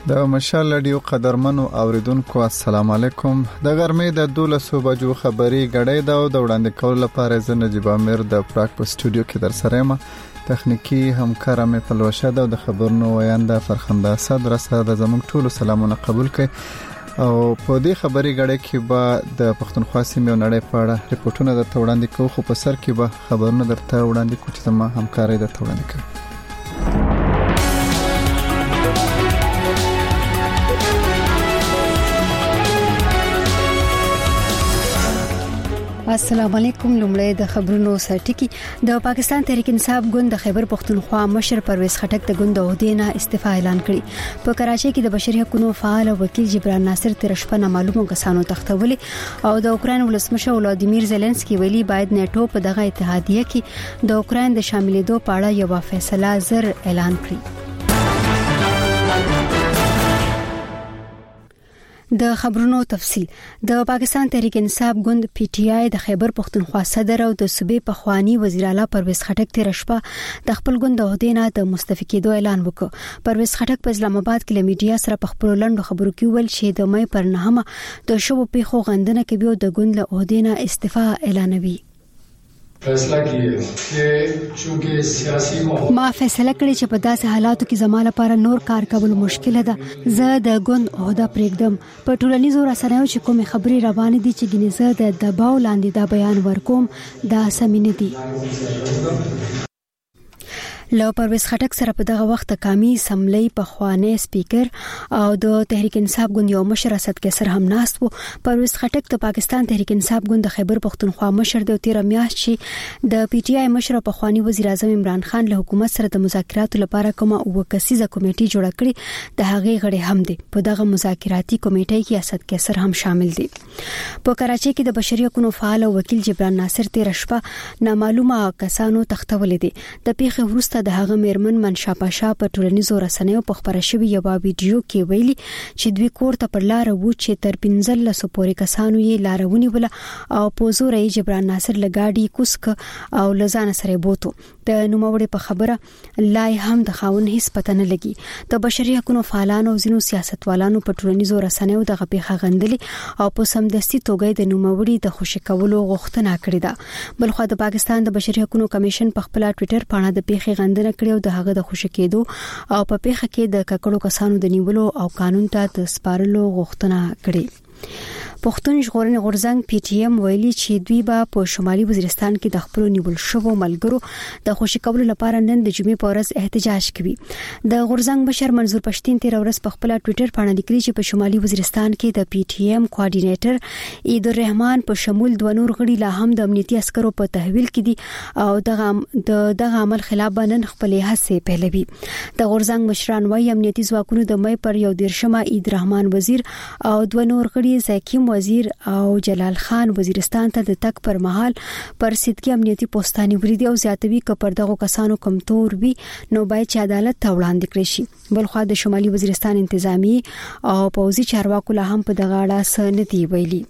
د مشال رادیو قدرمنو اوریدونکو السلام علیکم. د غرمې د 12 بجو خبري غړې دا د وړاندې کول لپاره زه نجيب امیر د پراک په سټوډیو کې در سره یم. تخنیکی همکار مې پلوشه ده د خبرونو وینده فرخنده صدر سره زموږ ټول سلامونه قبول کړئ. او په دې خبري غړې کې به د پښتونخوا سیمې نړۍ په اړه ریپورتونه درته وړاندې کوو، خو په سر کې به خبرونه درته وړاندې کوو چې زموږ همکاري درته وړاندې کوي. السلام علیکم. لومړی د خبرونو سرټکی. د پاکستان تحریک انصاف ګوند د خیبر پختونخوا مشر پرویز خټک د ګوند عہدې نه استعفا اعلان کړی. په کراچۍ کې د بشري حقوقو فعال او وکیل جبران ناصر تر شپه نامعلومو کسانو تختولي او د اوکرين ولسمشر ولادیمیر زيلنسکي ویلي باید نیټو په دغه اتحادیه کې د اوکرين د شاملېدو په اړه یو فیصله زر اعلان کړي. د خبرونو تفصیل. د پاکستان تحریک انصاف ګوند پی ټی آی د خیبر پختونخوا صدر او د صوبې پخوانی وزیر اعلی پرویز خټک تر شپه د خپل ګوند عہدې نه د مستعفي کېدو اعلان وکړ. پرویز خټک په اسلام آباد کې له میډیا سره په خپل لنډو خبرو کې ویل چې د مې پر 9 د شوو پیښو غندنه کوي او د ګوند له عہدې نه استعفا اعلانوي. فیصله کړی چې چونکه سیاسي ماحول ما فیصله کړی چې په داسې حالاتو کې زما لپاره نور کار کول مشکل ده. زه د ګوند عہده پرېږدم. په ټولنیزو رسنیو چې کومې خبري روانې دي چې ګینه زه د دباو لاندې دا بیان ورکوم دا سمې نه دي. له پرویز خټک سره په دغه وخت قامي اسمبلی په خوانې سپیکر او د تحریک انصاف ګوند یو مشر اسد کیسر هم ناست وو. پرویز خټک د پاکستان تحریک انصاف ګوند د خیبر پختونخوا مشر د 13 میاشت چې د پی ټی آی مشر په خواني وزیر اعظم عمران خان له حکومت سره د مذاکراتو لپاره کومه وکسیزه کمیټه جوړه کړې د هغې غړي هم دي. په دغه مذاکراتي کمیټه کې اسد کیسر هم شامل دي. په کراچۍ کې د بشري حقوقو فعال او وکیل جبران ناصر تیر شپه نامعلومه کسانو تختولې دي. د پیښې وروسته د هغه میرمن منشا پاشا په ټولنیزو رسنیو په خبره شوی یو ویډیو کې ویلي چې دوی کور ته پر لار وو چې تر 15 پورې کسانو یې لارونی ولا او پوزور یې جبران ناصر لګاډي کوسک او لزان سره بوتو. د نوموړي په خبره لای هم د خاون هیڅ پته نه لګي. د بشري حقوقو فعالانو او ځینو سیاستوالانو په ټولنیزو رسنیو دغه پیښه غندلي او په سمدستي توګه د نوموړي د خوشی کولو غوښتنه کړې ده. بلخو د پاکستان د بشري حقوقو کمیشن په خپل ټوئیټر باندې د پیښې غندنه کړې او د هغه د خوشی کېدو او په پیښه کې د ککړو کسانو د نیولو او قانون ته د سپارلو غوښتنه کړې. پښتون ژغورنې غورځنګ پی ټی ایم ویلي چې دوی به په شمالي وزیرستان کې د خپل نیول شوو ملګرو د خوشی کولو لپاره نن د جمعې په ورځ احتجاج کوي. د غورځنګ مشر منظور پښتين تیر ورځ په خپل ټوئیټر باندې لیکلي چې په شمالي وزیرستان کې د پی ټی ایم کوارډینیټر عید الرحمن په شمول د نور غړي لا هم د امنیتي عسکرو په تحویل کې دي او دغه عمل خلاف بنن خپل هڅې پهلوي. د غورځنګ مشران وايي امنیتي ځواکونو د مې پر 10 عید الرحمن وزیر او د نور غړي زکیم وزیر او جلال خان وزیرستان ته د تک پر مهال پر صدقي امنیتي پوسټانی وریدي او زیاتوي ک پر دغه کسانو کمتور وي نو باید چې عدالت ته وړاندې کړي شي. بلخو د شمالي وزیرستان انتظامی او پوځي چارواکو له هم په دغه اړه سندې ویلي.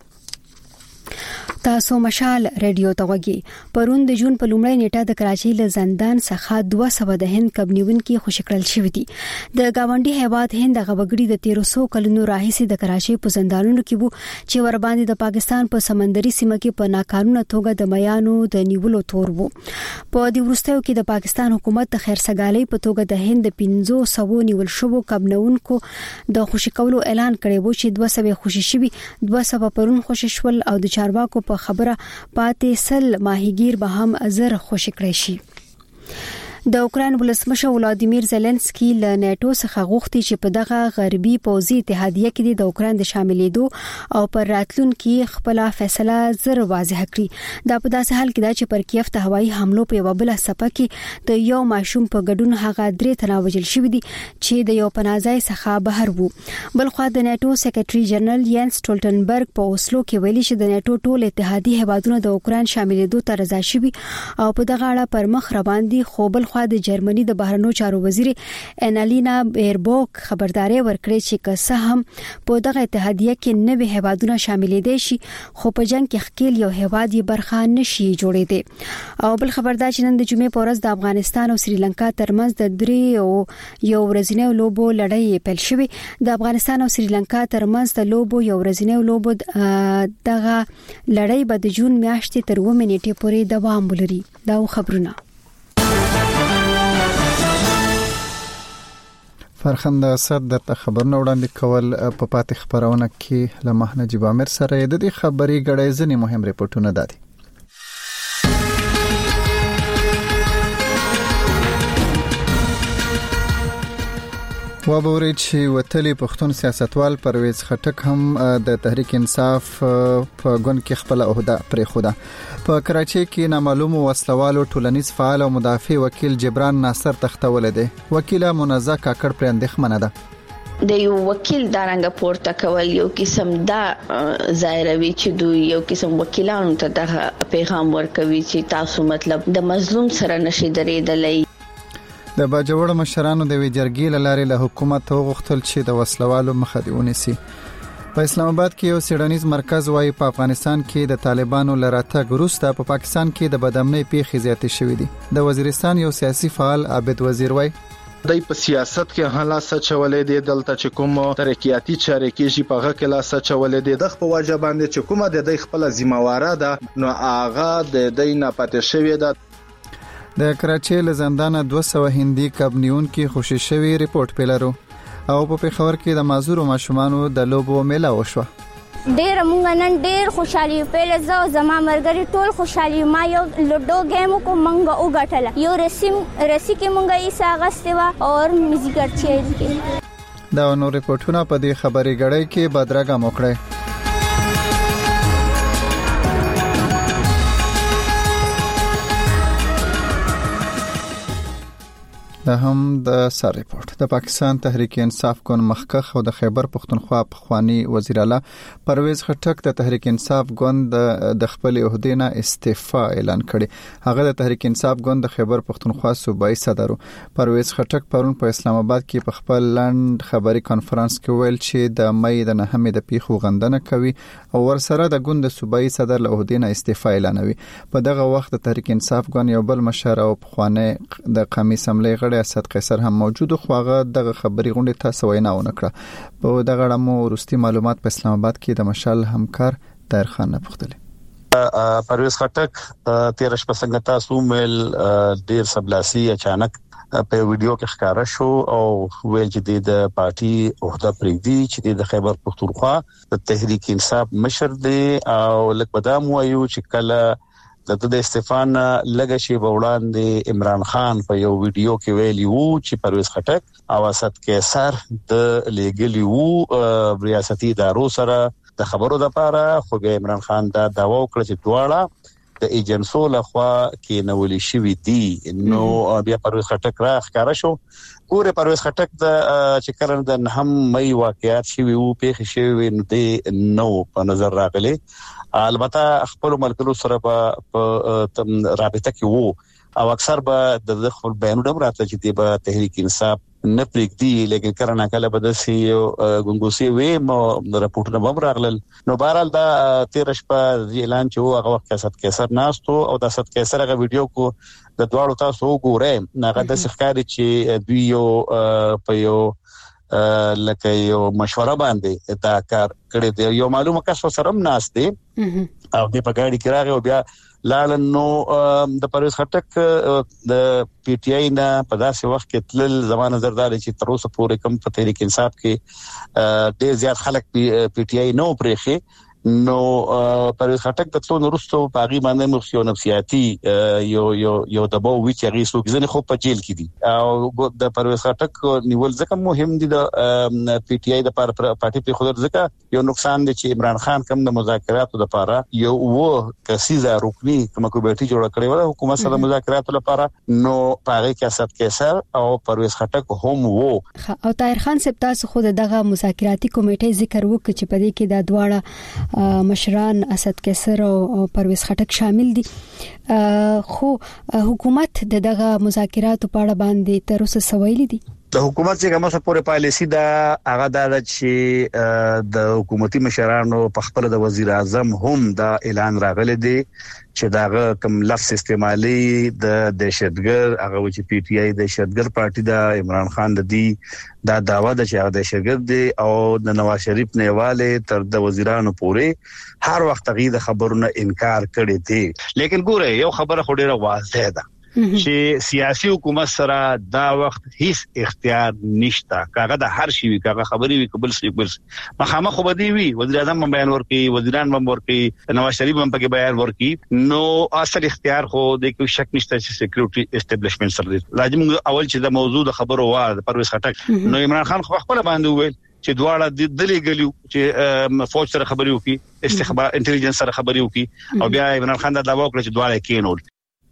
تاسو مشال رادیو ته وګورئ. پرون د جون په لومړۍ نیټه د کراچۍ له زندان څخه 200 د هند کبنیونکو خوشکړل شوې دي. د گاونډي هیواد هند غوګړي د 1300 کلونو راهیسې د کراچۍ په زندانونو کې وو چې ور باندې د پاکستان په سمندري سیمه کې په ناقانونه توګه د میانو د نیولو تور وو. په دې وروستیو کې د پاکستان حکومت د خیرسګالۍ په توګه د هند 500 نیول شوو کبنونکو د خوشکولو اعلان کړی وو چې 200 خوشي شوي 200 پرون خوشي شول او د چارواکو په خبره پاتې سل ماهیګیر به هم ازر خوشی کړی شي. د اوکرين ولسمشر ولادیمیر زيلنسکي له نیټو څخه غوښتي چې په دغه غربي پوځي اتحادیه کې د اوکرين د شاملېدو او پر راتلونکي خپل فیصله زر واضح کړي. دا په داسې حال کې دا چې پر کیف ته هوایي حملو په وبله سپه کې د یو ماشوم په ګډون هغه 3 تنه وژل شوی دي چې د یو پناځای څخه بهر وو. بلخو د نیټو سیکریټري جنرال ینس ټولټنبرګ په اوسلو کې ویلي چې د نیټو ټول اتحادي هیوادونو د اوکرين شاملېدو ته رضا شوي او په دغه اړه پر مخ روان دي. خو بل خوا د جرمني د بهرنیو چارو وزیر انالینا بیربوک خبرداري ورکړې چې که څه هم په دغه اتحادیه کې نوې هیوادونه شامل دي شي خو په جنگ کې خپل یو هیواد یې برخه نشي جوړېدي. او بل خبردار چې نن د جمعې په ورځ د افغانستان او سریلانکا ترمنځ د یو ورځنیو لوبو لړۍ پیل شوې. د افغانستان او سریلانکا ترمنځ د لوبو یو ورځنیو لوبو دغه لړۍ به د جون میاشتې تر 2 نیټې پورې دوام ولري. دا خبرونه فرخنده صد د خبرونه وړاندې کول په پاتې خبرونه کې له مهنه نجیب عامر سره د دې خبري غړې ځنې مهم ریپورتونه دادي. وبوري چې وتلی پښتون سیاستوال پرویز خټک هم د تحریک انصاف په ګوند کې خپل عہده پرې خوده. په کراچۍ کې نامعلوم وسلوالو ټولنیز فعال او مدافع وکیل جبران ناصر تختول دي. وکیله منزه کاکړ پر اندېښمنه ده. د یو وکیل دارنګ پورته کول یو قسم دا ظاهروي چې دوی یو قسم وکیلانو ته د پیغام ورکوي چې تاسو مطلب د مظلوم سره نشي درېدلای. د باجوړ مشرانو د ویجرګي لارې له حکومت غوښتل چې د وسلوالو مخه دی ونیسي. په اسلام آباد کې یو سیډنیز مرکز وايي په افغانستان کې د طالبانو لراتګ وروسته په پاکستان کې د بدامنۍ پیښې زیاتې شوې دي. د وزیرستان یو سیاسي فعال عابد وزیر وايي دای په سیاست کې هلا سچولې دي دلته چې کوم ترقیاتی چارې کې شي په هغه کې لا سچولې دي د خپل واجب باندې چې کومه د خپل ذمہواره ده نو هغه د دینه پاتې شوې ده. د کراچۍ له زندانه 200 هندي کبنیون کې خوشی شوی ریپورت پیلرو او په پیښور کې د معذور ماشومانو د لوبو میله وشوه. ډېر مونږ نن ډېر خوشالي پیل زو زما مرګري ټول خوشالي ما یو لوډو گیم کو مونږ وګټل یو رسی کې مونږ یې ساغستوا او میوزیک چیز کې دا نو ریپورتونه په دې خبري غړې کې بدرګه موکړه. دا هم د سر ریپورت. د پاکستان تحریک انصاف ګوند مخکخ او د خیبر پختونخوا پخوانی وزیر اعلی پرویز خټک د تحریک انصاف ګوند د خپل عہدې نه استعفا اعلان کړي. هغه د تحریک انصاف ګوند د خیبر پختونخوا صوبایي صدر پرویز خټک پرون په اسلام آباد کې په خپل لاند خبري کانفرنس کې ویل چې د مې د 9 د پیښو غندنه کوي او ورسره د ګوند صوبایي صدر له عہدې نه استعفا اعلانوي. په دغه وخت د تحریک انصاف ګوند یو بل مشر او پخوانی د قومي اسمبلی اسد قیصر هم موجود خو هغه دغه خبري غونډه تاسو وینا ونکړه. په دغه اړه ورستي معلومات په اسلام آباد کې د مشال همکار طاهر خان نه پوښتل. پرویز خټک 13 پسنګ تاسو مل ډیر سبلاسي اچانک په ویډیو کې ښکارا شو او ویل چې د پارټي عہده پریدي چې د خیبر پختونخوا د تحریک انصاف مشر دی او لکه بدام وایو چې کله د استفان لګه شی وړاندې عمران خان په یو ویډیو کې ویلی وو چې پرویز خټک او اسد قیصر د لیګلی وو ریاستي ادارو سره د خبرو د پاره خو به عمران خان دا داوا وکړ چې دواړه د ایجنسو لخوا کې نولې شوې دي. نو بیا پرویز خټک را ښکارا شو. ګوره پرویز خټک د چې کړن د هم مې واقعیت شوی وو پیښ شوی نو د نو په نظر راغلی. البته خپل ملګرو سره په رابطه کې وو او اکثر به د خپل بیانونه راته چې د تحریک انصاف نه پریږدي لیکن کرنا کله به د سی ګونګوسی وې مو راپورټونه هم راغلل. نو بهرحال دا 13 په اعلان چې هغه وخت اسد قیصر ناستو او د اسد قیصر غو ویډیو کو د دواړو تاسو وګورئ هغه د ښکاری چې دوی یو په یو لکه یو مشوره باندې دا کار کړی دی. یو معلومه کس سره هم ناس دی او د پګاړي کې راغی او بیا لاړ. نو د پرویز خټک د پی ټی آی نه په داسې وخت کې تل زمانه زردار چې تر اوسه پورې کم په تحریک انصاف کې ډېر زیات خلک پی ټی آی نو پرېخي. نو پرویز خټک د ټولو وروسته په غي باندې مخسیو نفسیاتي یو دباو وی چې غي سو ځنه خو په جیل کې دي او د پرویز خټک نیول ځکه مهم دي د پی ټی آی د پارټي په خود ځکه یو نقصان دي چې عمران خان کوم د مذاکراتو لپاره یو کسیزه رکنی کومه کمیټي جوړ کړې و حکومت سره مذاکراتو لپاره نو پاره کې اسد قیصر او پرویز خټک هم وو. او طاهر خان صاحب تاسو خود دغه مذاکراتي کمیټې ذکر وکړي چې په دې کې د دواړه مشران اسد کیسر او پرویز خټک شامل دي. خو حکومت دغه مذاکرات په اړه باندې تر اوسه سویل دي. د حکومت چې کومه سپورې پالیسی دا هغه د چې د حکومتي مشرانو په خپل د وزیر اعظم هم دا اعلان راغلی دی چې دا کوم لفظ استعمالي د دهشتګر هغه چې پی ټی آی د دهشتګر پارټي د عمران خان د دی دا داوا د چې هغه دهشتګر دی او د نواز شریف نیواله تر د وزیرانو پورې هر وخت غي د خبرونو انکار کړی دی. لیکن ګوره یو خبره خو ډیره واضحه ده چې سیاسي حکومت سره دا وخت هیڅ اختیار نشته. کاغه د هر شي کاغه خبري وي قبل شي بل مخامخ خو بدی وي وزیر اعظم بیان ورکي وزیران هم ورکي نواز شریف هم پکې بیان ورکي نو اصل اختیار خو د کوم شک نشته چې سکیورټي اسټابلیشمنت سره لازم اول چې د موضوع د خبرو واه پرویز خټک نو عمران خان خو خپل باندې وویل چې دواړه د دلی غلیو چې فوج سره خبري وکي استخبار انټيليجنس سره خبري وکي او بیا عمران خان دا داوا وکړ چې دواړه کېنول.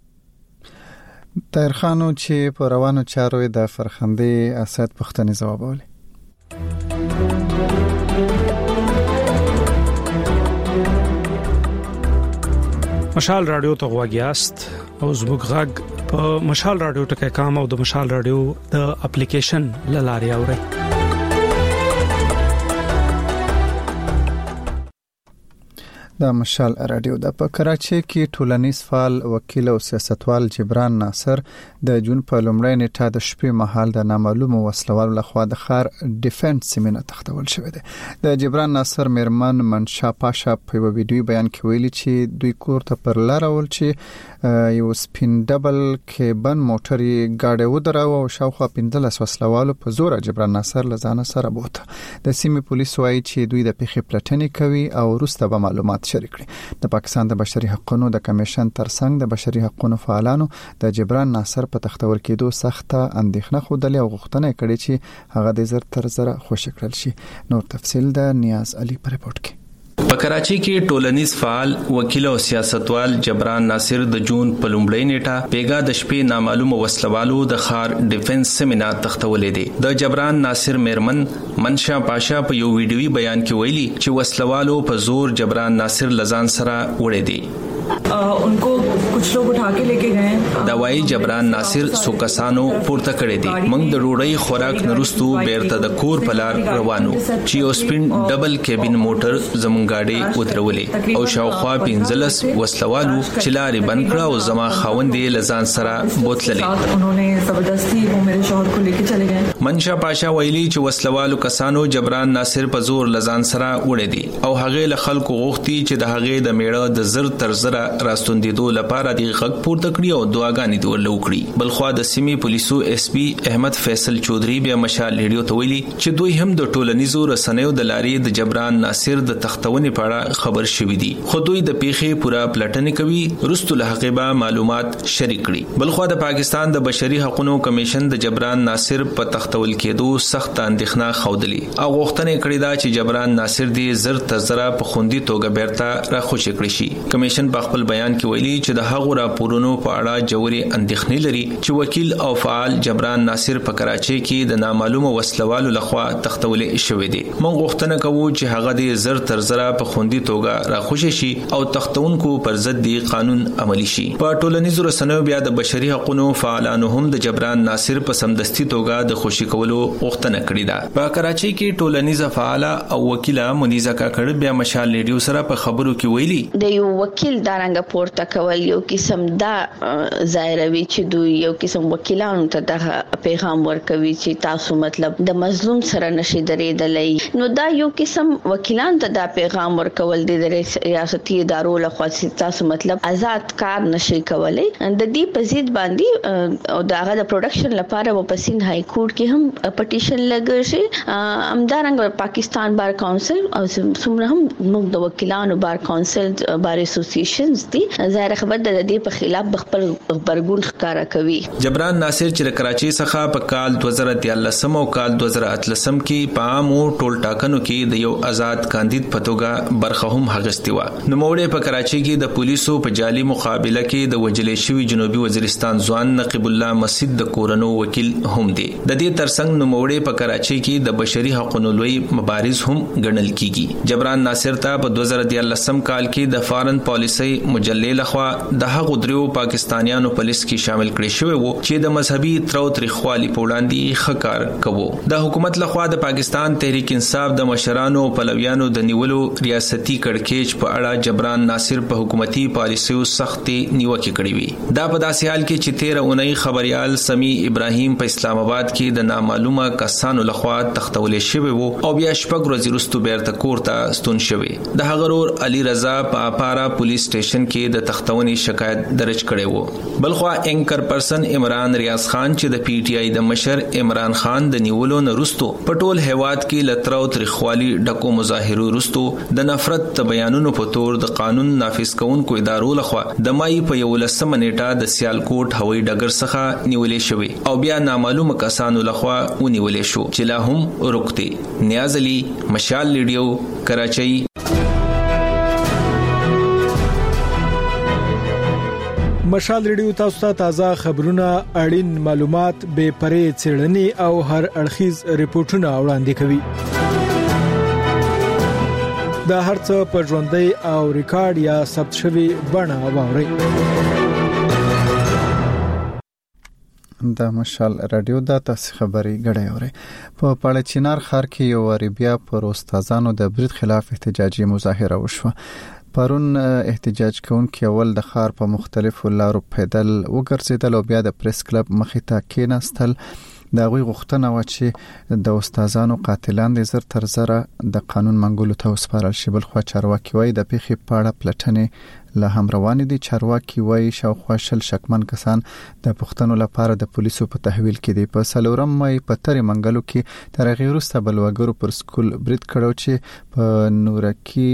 طاهر خانو چې په روانو چارو د فرخندې اسد پښتني جواب ولې. مشال رادیو ته غواګیاست او زموږ غږ په مشال رادیو ټکي کام او د مشال رادیو د اپلیکیشن لاري اوري. د مشال رادیو د په کراچي کې ټولنیز فعال وکیل او سیاستوال جبران ناصر د جون په لومړۍ نیټه د شپې مهال د نامعلومو وسلوالو لخوا د خار ډیفنس سیمینار تختول شوې ده. د جبران ناصر میرمن منشا پاشا په ویډیو بیان کې ویلي چې دوی کور ته پر لار ول چې یو سپین ډبل کېبن موټر گاډي ودراو او شاوخوا 15 وسلوالو په زور جبران ناصر لزانه سره بوته. د سیمې پولیس وایي چې دوی د پیښې پلټنې کوي او وروسته به معلومات شریک کړي. د پاکستان د بشري حقوقو د کمیشن ترڅنګ د بشري حقوقو فعالانو د جبران ناصر په تختور کېدو سخته اندېښنه خوده او غوښتنه کړې چې هغه د زر تر زر خوشی کړل شي. نور تفصیل د نیاز علي پر رپورت کې. په کراچي کې ټولنیز فعال وکیل او سیاستوال جبران ناصر د جون په لومړۍ نیټه پیګا د شپې نامعلومه وسلوالو د خار ډیفنس سیمینار تختولې دي. د جبران ناصر میرمن منشا پاشا په یو ویډیوي بیان کې ویلي چې وسلوالو په زور جبران ناصر لزان سره وړي دي. उनको कुछ लोग उठा के लेके गए. دوايي جبران ناصر سو کسانو پورته کړی دي. موږ د روړی خوراک نرستو بیرته د کور په لار روانو چې اوس پین ډبل کېبن موټر زمونږ گاډي ودرولې او شاوخوا 15 وسلوالو چې لارې بند کړه او زما خاوندې لزان سره بوتللې. انہوں زبردستی وہ میرے شوہر کو لیके چلے گئے. منشا پاشا ویلي چې وسلوالو کسانو جبران ناصر په زور لزان سره وړي دي او هغه له خلکو غوښتي چې د هغه د میړه د زر تر زر راستوندېدو لپاره د غږ پورته کړی او دعاګانې دی ورلوکړي. بلخوا د سیمې پولیسو اس پی احمد فیصل چودري بیا مشال ریډیو ته ویلي چې دوی هم د ټولنیزو رسنیو د لارې د جبران ناصر د تختونې په اړه خبر شوي دي خو دوی د پیښې پوره پلټنې کوي رستو له حقیقه معلومات شریک کړي. بلخوا د پاکستان د بشري حقوقو کمیشن د جبران ناصر په تختول کېدو سخت اندېښنه خوده او غوښتنه کړې ده چې جبران ناصر دی زر تر زر په خوندي توګه بیرته راخوشي کړی شي. کمیشن په خپل بیان کې ویلي چې د هغو راپورونو په اړه جوړي اندېښنې لري چې وکیل او فعال جبران ناصر په کراچي کې د نامعلومه وسلوالو لخوا تختولې شوې دي. موږ غوښتنه کوو چې هغه د زر تر زر په خوندي توګه راخوشي شي او تختونکو پر ضد دی قانون عملی شي. په ټولنیزو رسنیو بیا د بشري حقوقو فعالانو هم د جبران ناصر په سمدستي توګه د خوشي کولو غوښتنه کړې ده. په کراچي کې ټولنیزه فعاله او وکیله منیزه کاکړ بیا مشال ریډیو سره په خبرو کې ویلي د یو وکیل دارنګ پورته کول یو قسم دا ظاهروي چې دوی یو قسم وکیلانو ته د پیغام ورکوي چې تاسو مطلب د مظلوم سره نشي درېدلې. نو دا یو قسم وکیلان ته دا پیغام ورکول دي د ریاستي ادارو لخوا چې تاسو مطلب آزاد کار نشي کولای. د دې په ضد باندې او داغه د پروډکشن لپاره په سند های کورټ کې هم پټیشن لګل شي. همدارنګه پاکستان بار کونسل او څومره هم موږ د وکیلانو بار کونسل بار اسوسییشنز اغستی ظاهر خبر د دې په خلاف خپل خبرګون ښکارا کوي. جبران ناصر چې کراچي څخه په کال 2013 او کال 2018 کې په عامو ټول ټاکنو کې د یو آزاد کاندید پتوګه برخه هم اغستی و. نو موړې په کراچي کې د پولیسو په جالي مقابله کې د وجلې شوی جنوبي وزیرستان ځوان نقیب الله مسجد د کورنو وکیل هم دی. د دې ترڅنګ نو موړې په کراچي کې د بشري حقوقو لوی مبارز هم ګڼل کیږي. جبران ناصر ته په 2013 کال کې د فارن پالیسي مجلې لخوا د هغو دریو پاکستانیانو په لیست کې شامل کړي شوی وو چې د مذهبي ترو تریخوالي په وړاندې خکار کوو. د حکومت لخوا د پاکستان تحریک انصاف د مشرانو پلویانو د نیولو ریاستي کړکېچ په اړه جبران ناصر په حکومتي پالیسیو سختي نیوکه کړې وي. دا په داسې حال کې چې 13 اونۍ خبريال سمی ابراهیم په اسلام آباد کې د نامعلومه کسانو لخوا تختولې شوی وو او بیا شپږ ورځې وروسته بیرته کور ته ستون شوی. د هغه ورور علي رضا په اپارا پولیس سټیشن کې د تختونې شکایت درج کړی وو. بلخوا انکر پرسن عمران ریاض خان چې د پی ټی آی د مشر عمران خان د نیولو نه وروسته په ټول هیواد کې لترو تریخوالي ډکو مظاهرو وروسته د نفرت بیانونو په تور د قانون نافذ کوونکو ادارو لخوا د مای په 11 نیټه د سیالکوټ هوایي ډګر څخه نیولې شوی او بیا نامعلومه کسانو لخوا ونیولې شو چې لا هم ورکته. نیاز علي، مشال ریډیو، کراچۍ. مشال ریډیو تاسو ته تازه خبرونه، اړین معلومات، بې پرې څېړنې او هر اړخیز ریپورتونه وړاندې کوي. دا هرڅه په ژوندۍ او ریکارډ یا ثبت شوی بڼه واورئ. د مشال رادیو د تاسو خبري غړې اوري. په پاړچینار ښار کې یو ریبیا پر استادانو د برید خلاف احتجاجي مظاهره وشوه. پرون احتجاج کوونکي اول د ښار په مختلفو لارو پیدل وګرځیدل او بیا د پریس کلب مخې ته کېناستل. د غوي غوښتنه و چې د استادانو قاتلان د زر تر زره د قانون منګولو ته وسپارل شي. بل خو چارواکي وایي د پیښې پاړه پلټنې له هم روان دي. چارواکي وایي شاوخوا شل شکمن کسان د پښتنو لپاره د پولیسو په تحویل کې دي. په سلورم مې په تری منګلو کې تر غیرسته بلوګرو پر سکول برید کړو چې په نورکی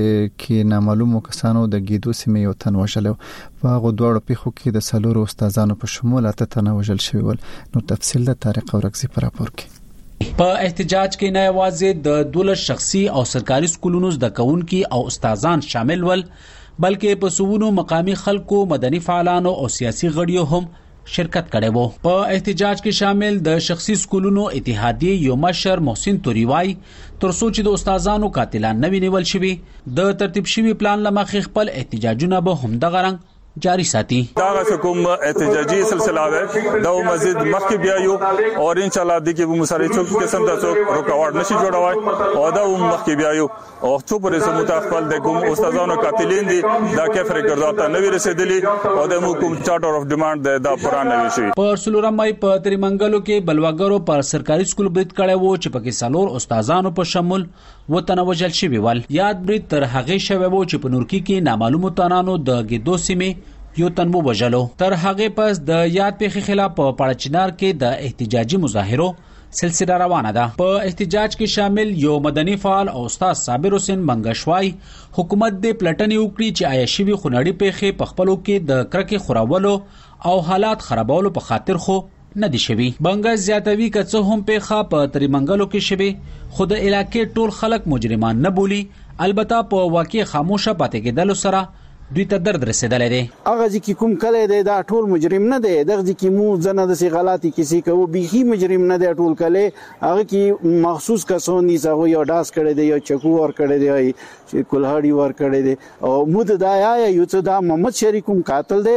کې نامعلومو کسانو د ګیدو سیمې یو تن وژل. په غو دوړو پیښو کې د سلورو استادانو په شمول اته تن وژل شوی ول. نو تفصیل د طارق اورکزي پر راپور کې. په احتجاج کې نه یوازې د 12 شخصي او سرکاري سکولونو زده کوونکي او استادان شامل ول، بلکې په سوونو مقامی خلکو، مدني فعالانو او سیاسي غړیو هم شرکت کړي وو. په احتجاج کې شامل د شخصي سکولونو اتحادیه یو مشر محسن توریوای ترڅو چې د استادانو قاتلان نه وینول شي د ترتیب شوی پلان لمخې خپل احتجاجونه به هم د غرنګ جاری ساتي. دا کوم احتجاجي سلسله ده دا مزید مخکې بیا یو او ان شاء الله د کې به مساري څوک قسم د څوک رکاوټ نشي جوړوي او دا مخکې بیا یو او څو پرې سموت خپل د کوم استادانو قاتلین دي دا کفر ګرځاته نوې رسیدلی او د کوم چارټر اف ډیماند دا پرانه وشي. په سلورم مې په تریمنګلو کې بلواګرو پر سرکاري سکول برید کړي وو چې پکې سالور استادانو په شمول وطن وجل شوی ول. یاد برید تر هغه شوی وو چې په نورکی کې نامعلومو تنانو د ګیدو سیمې یو تن مو وجلو. تر هغه پس د یاد پیښې خلاف په پاړچینار کې د احتجاجي مظاهرو سلسله روانه ده. په احتجاج کې شامل یو مدني فعال او استاد صابر حسین منګشوای حکومت د پلټنې وکړي چې آیا شوی خنړی پیښې په خپلو کې د کرکې خورولو او حالات خرابولو په خاطر خو نه دي شوی. بنګاز زیاتوي کڅه هم پیښه په تریمنګلو کې شوی خود علاقې ټول خلک مجرمان نه بولی. البته په واقع خاموشه پاتې کېدل سره دوی ته درد رسیدلې دي. هغه چې کوم کله دی دا ټول مجرم نه دی. دغه چې مو ځنه د سی غلطي کسی کوي بيخي مجرم نه دی ټول کله. هغه کې مخصوص کسان دي چې یو داس کړي دي، یو چکو ور کړي دي، چې کولهاړي ور کړي دي او مود دایا یو څه دا محمد شریکوم قاتل دی.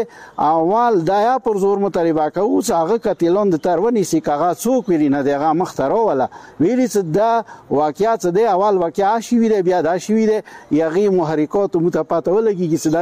اول دایا پر زور مطالبه کوي هغه قتلون د ترونی سی کاغه څوک ویل نه دی، هغه مخترو ولا ویل چې دا واقعیت دی. اول واقعیا شي وی دی، بیا دا شي وی دی، یغي محرکات متپاتولږي چې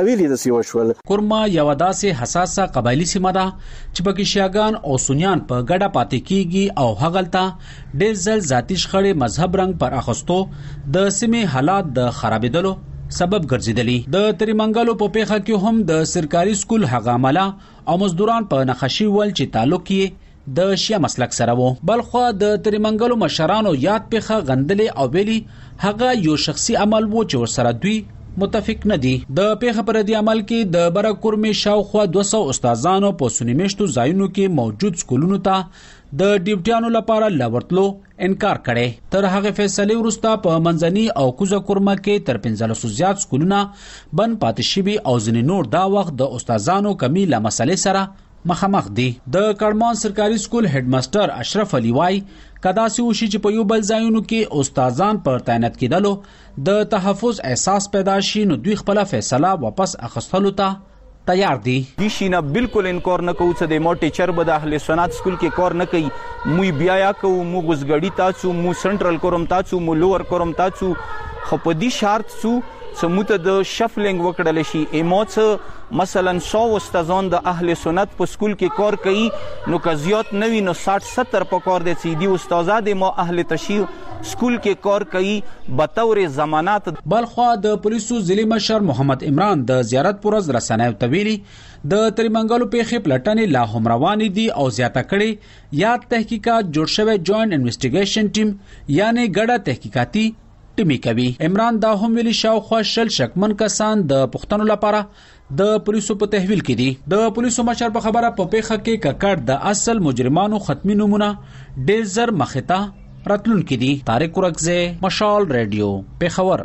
کورما یو داسې حساسه قبایلی سیمه ده چې پکې شیعاګان او سنیان په ګډه پاتې کیږي او هغلته ډېر ځل ذاتی شخړې مذهب رنګ پر اخستو د سیمې حالات د خرابېدلو سبب ګرځیدلی. د تریمنګلو په پیښه کې هم د سرکاري سکول هغه عمله او مزدوران په نخښي ول چې تعلق یې د شیعه مسلک سره وو. بلخو د تریمنګلو مشرانو یاد پیښه غندلې او ویلي هغه یو شخصي عمل وو چې ورسره دوی متفق نه دي. د پیښه پر دې عمل کې د برکورمي شاوخوا 200 استادانو په سنیمشتو ځایونو کې موجود سکولونو ته د ډیوټیانو لپاره لورتلو انکار کړي. تر هغه فیصله وروسته په منځني او کوزه کورمه کې تر 1500 زیات سکولونه بند پاتې شوي او ځینې نور دا وخت د استادانو کمی له مسلې سره مخامخ دي. د کړمان سرکاري سکول هډ ماستر اشرف علي وای کدا سي وشي چې په یو بل ځایونو کې استادان پر تعینات کېدلو د تحفظ احساس پیدا شي نو دوی خپل فیصله واپس اخیستلو ته تیار دي. دي شینه بالکل انکار نه کوو چې د مو ټیچر به د اهل سنت سکول کې کار نه کوي. مو بیا یا کوو مو غزګړی تاسو مو سنټرل کوم تاسو مو لوور کوم تاسو خو په دې شرط سو سموت د شفلنګ وکړل شي. ایموڅ مثلا 100 استادان د اهل سنت په سکول کې کار کوي نو که زیات نوي نو 60-70 په کار دي چې دی استادان د مو اهل تشیع سکول کې کار کوي بطور ضمانت. بلخوا د پولیسو ضلع مشر محمد عمران د زیارت پرز رسنیو تویلي د تریمنګلو پیښې پلټنې لا هم روانې دي او زیاته کړي یا تحقیقات جوړ شوی جوائنٹ انویسټیګیشن ټیم یعنی ګډه تحقیقاتي ټیمې کوي. عمران دا هم ویلي شاوخوا شل شکمن کسان د پښتنو لپاره د پولیسو په تحویل کې دي. د پولیسو مشر په خبره په پیښه کې ککړ د اصل مجرمانو ختمي نمونه ډېر زر مخته راتلون کې دي. طارق ورکزه مشال رادیو پیښور.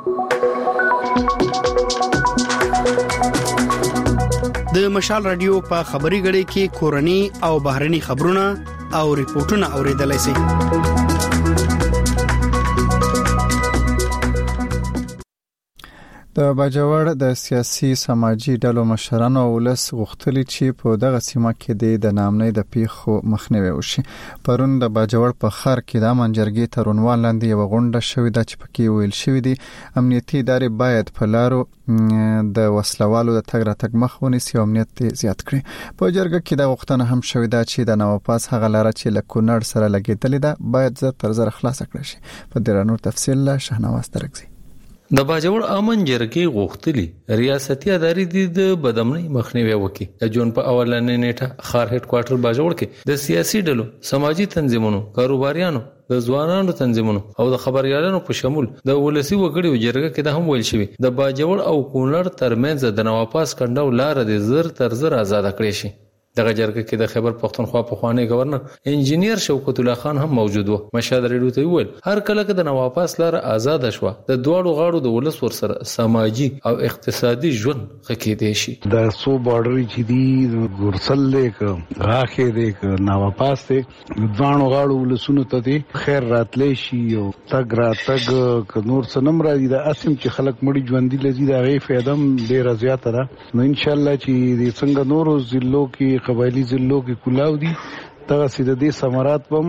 د مشال رادیو په خبري غړي کې کورني او بهرني خبرونه او ریپورتونه اوریدلای شئ. د باجوړ د سیاسي سماجی ډلو مشرانو ولس غوښتلی چې په دغه سیمه کې د نامنۍ د پیښو مخنیوي وشي. پرون د باجوړ په خار کې د منجرګي ترونوال لاندې یو غونډه شوې ده چې پکې ویل شوې دي امنیتي ادارې باید په لارو د وسلوالو د تګ راتګ مخ ونیسي او امنیت زیات کړي. په جرګه کې د غوښتنه هم شوې ده چې د نوپاس هغه لار چې له کونړ سره لګیدلې ده باید زر تر زر خلاص کړي شي. په دې نور تفصیل له شهنواز ترکزي. د باجوړ امن جرګې غوښتلی ریاستي ادارې د بدامنۍ مخنیوي وکړي. د جون په اولنې نیټه خار هډ کوارټر باجوړ کې د سیاسي ډلو سماجی تنظیمونو کاروباریانو د ځوانانو تنظیمونو او د خبريالانو په شمول د ولسی وګړي جرګه کې د هم ویل شوی د باجوړ او کونړ ترمنځ د نواپاس کنډو لار د زر تر زر آزاد کړي شي. دغه جرګه کې د خیبر پختونخوا په خوانی گورنر انجینیر شوکت الله خان هم موجود و. مشهد ریډیو ته ویل هر کله کې د نواپاس لار آزاد شوه د دوړو غاړو د ولس ور سره سماجی او اقتصادي ژوند خکېدې شي. د سو بارډر چې دی ګورسل لیک راخه دی نواپاس ته ځوانو غاړو ولسونو ته دی خیر راتلې شي او تګ را تګ نور سنم را دي د اسیم چې خلک مړي ژوندۍ لذي دا غي فیدم ډیر زیات ده. نو ان شاء الله چې څنګه نورو ضلعو کې قبایلی ضلعو کې کلاو دي دغه سیده دي ثمرات بم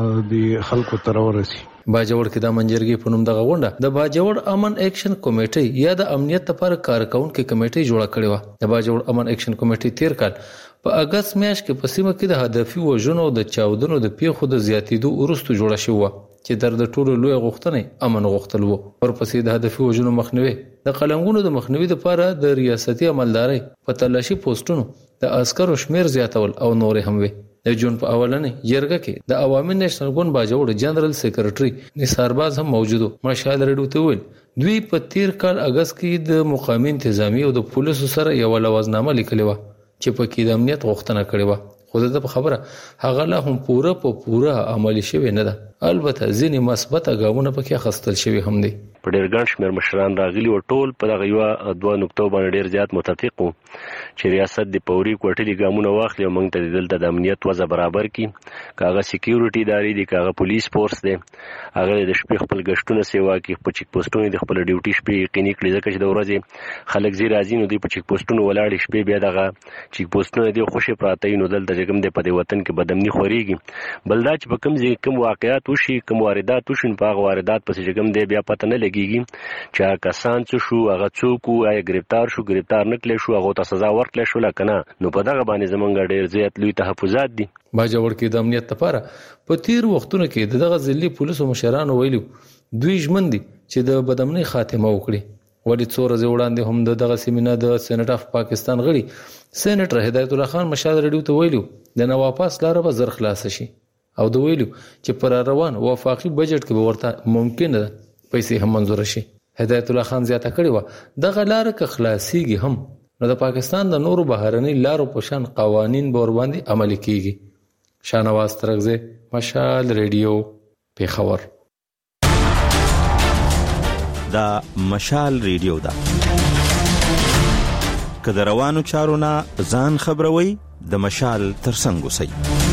د خلکو تر ورسي. باجوړ کې د منجرګي په نوم دغه غونډه د باجوړ امن اکشن کمیټي یا د امنیت لپاره کارکونکو کمیټي جوړه کړې و. د باجوړ امن اکشن کمیټي تیر کال په اگست میاشت کې په سیمه کې د هدفي وژنو د چاودنو د پیښو د زیاتېدو وروسته جوړه شوه چې در د ټولو لوی غوښتنې امن غوښتل وو. ورپسې د هدفي وژنو مخنیوي د قلمغونو د مخنیوي لپاره د ریاستي عملداري په تلاشي پوسټونو د عسکرو شمیر زیاتول او نور هم وي. د جون په اولنې جرګه کې د عوامي نېشنل ګوند باجوړ جنرال سیکریټري نثارباز هم موجود و. مشهد ریډیو ته ویل دوی په تیر کال اگست کې د مقامی انتظامی او د پولیسو سره یو لوازنامه لیکلې و چې په کې د امنیت غوښتنه کړې و. خو د خبره هغه لا هم پوره عملی شوی نه ده. البته ځینې مثبت ګامونه پکې اخیستل شوی هم دي. په ډېر ګڼ شمېر مشران راغلي او ټول په دغه یو دوه نقطو باندې ډېر زیات متفق وو چې ریاست د پوري کوټلي ګامونه واخلي او موږ ته دلته د امنیت وضع برابر کړي. کاغه سکیورټي ادارې دي کاغه پولیس فورس دی هغه د شپې خپل غشتونه سیوا کې په چیک پوسټونو د خپل ډیوټي شپې یقیني کړي ځکه چې د ورځې خلک زی راځي نو دی په چیک پوسټونو ولاړ شپې بیا دغه چیک پوسټونه دی خوشي پراته نو دلته کوم د په وطن کې بدامني خوريږي. بلدا چې په کوم ځای کوم واقعیات وشي کوم واردات وشي په هغه واردات پسې کوم دی بیا پته نه لګيږي چې کسان څه شو هغه څوک وای گرفتار شو گرفتار نکړي شو هغه ته سزا ورکړي شو لکه نه. نو په دغه باندې زمونږ ډېر زیات لوی تحفظات دي. باجوړ کې د امنیت لپاره په تیر وختونو کې دغه ځلې پولیسو مشرانو ویلو دوی ژمن دي چې د بدامنۍ خاتمه وکړي. وړي څو ورځې وړاندې هم دغه سیمینار د سېنات اف پاکستان غړي سېنیټر هدایت الله خان مشهد ریډیو ته ویلو د نواپاس لار به زر خلاص شي او د ویلو چې پر روان وفاقي بجټ کې به ورته ممکن ده پیسې هم منظور شي. هدایت الله خان زیاته کړې و د غلار ک خلاصيږي هم نو د پاکستان د نورو بهرني لارو په شان قوانين بور باندې عملي کیږي. شاهنواز ترغزه مشال ریډیو پیښور. دا مشال ریډیو دا که د روانو چارو نه ځان خبروي د مشال ترڅنګ اوسئ.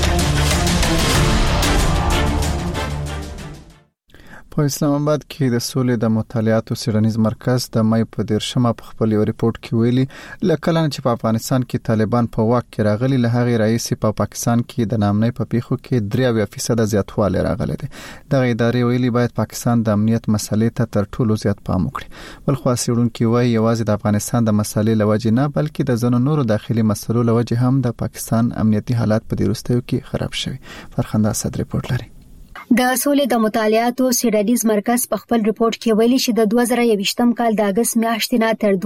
په اسلام آباد کې د سولې د مطالعاتو څېړنیز مرکز د مې په 13 په خپل یو ریپورت کې ویلي لکه چې په افغانستان کې طالبان په واک کې راغلي له هغه رئیس په پاکستان کې د نامنۍ په پیښو کې 3% زیاتوالی راغلی دی. دغه ادارې ویلي باید پاکستان د امنیت مسلې ته تر ټولو زیات پام وکړي. بل خو څېړونکو وایي یوازې د افغانستان د مسلې لوجې نه بلکې د ځینو نورو داخلي مسلو لوجې هم د پاکستان امنیتي حالات په وروستیو کې خراب شوي. فرخنده اسد ریپورت لري. د سولې د مطالعاتو څېړنیز مرکز په خپل ریپورت کې ویلي چې د 2021م کال د اگست میاشتې نه تر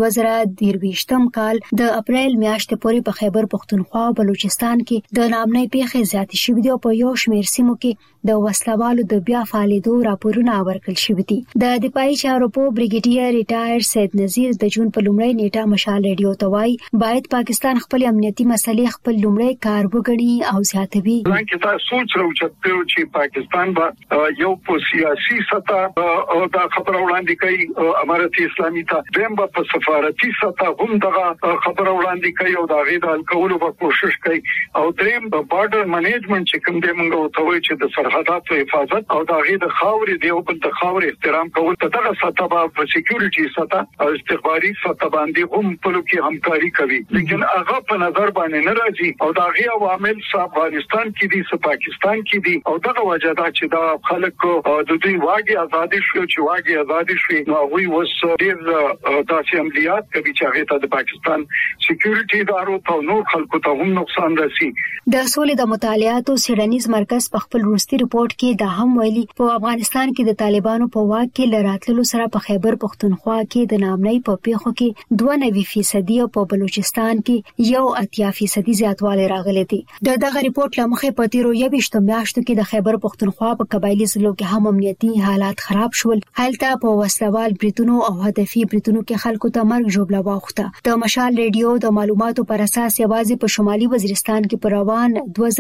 2023م کال د اپریل میاشتې پورې په خیبر پختونخوا او بلوچستان کې د نامنۍ پیښې زیاتې شوې دي او په یو شمېر سیمو کې د وسلوالو د بیا فعالیدو راپورونه ورکړل شوي دي. د دفاعي چارو په بریګیډیر ریټایر سید نذیر د جون په لومړۍ نیټه مشال ریډیو ته وایي باید پاکستان خپل امنیتي مسلې خپل لومړی کار وګڼي او زیاتوي. ځکه تاسو سوچ راوچته چې پاکستان یو په سیاسي سطح او دا خبر وړاندې کوي امارت اسلامي ته دیم په سفارتي سطح هم دغه خبر وړاندې کوي او دا غیر الکول په کوشش کوي او دریم په بارډر منیجمنت چې کوم دی موږ وتوي چې د سرحداتو حفاظت او دا غیر د خاورې دی او د خاورې احترام کول ته دغه سطح په سکیورټي سطح او استخباري سطح باندې هم په لکه همکاري کوي لیکن هغه په نظر باندې نه راځي او دا غیر عوامل افغانستان کې دي پاکستان کې دي او دغه وجه دا چې دا خلک د دوی واګي آزادي شو چې واګي آزادي شو نو وی وس ډیر داسې عملیات کوي چې هغه ته د پاکستان سکیورټي ادارو ته نور خلکو ته هم نقصان رسي. د سولې د مطالعاتو څېړنیز مرکز په خپل وروستي ریپورت کې دا هم ویلي په افغانستان کې د طالبانو په واک کې لراتلو سره په خیبر پختونخوا کې د نامنۍ په پیښو کې 92% او په بلوچستان کې 80% زیاتوالی راغلی دی. دغه ریپورت لمخې په تیرو 21 میاشتو کې د خیبر پختونخوا په قبایلی ضلعو کې هم امنیتي حالات خراب شول. هلته په وسلوال بریتونو او هدفي بریتونو کې خلکو ته مرګ ژوبله واوښته. د مشال ریډیو د معلوماتو پر اساس یوازې په شمالي وزیرستان کې پر روان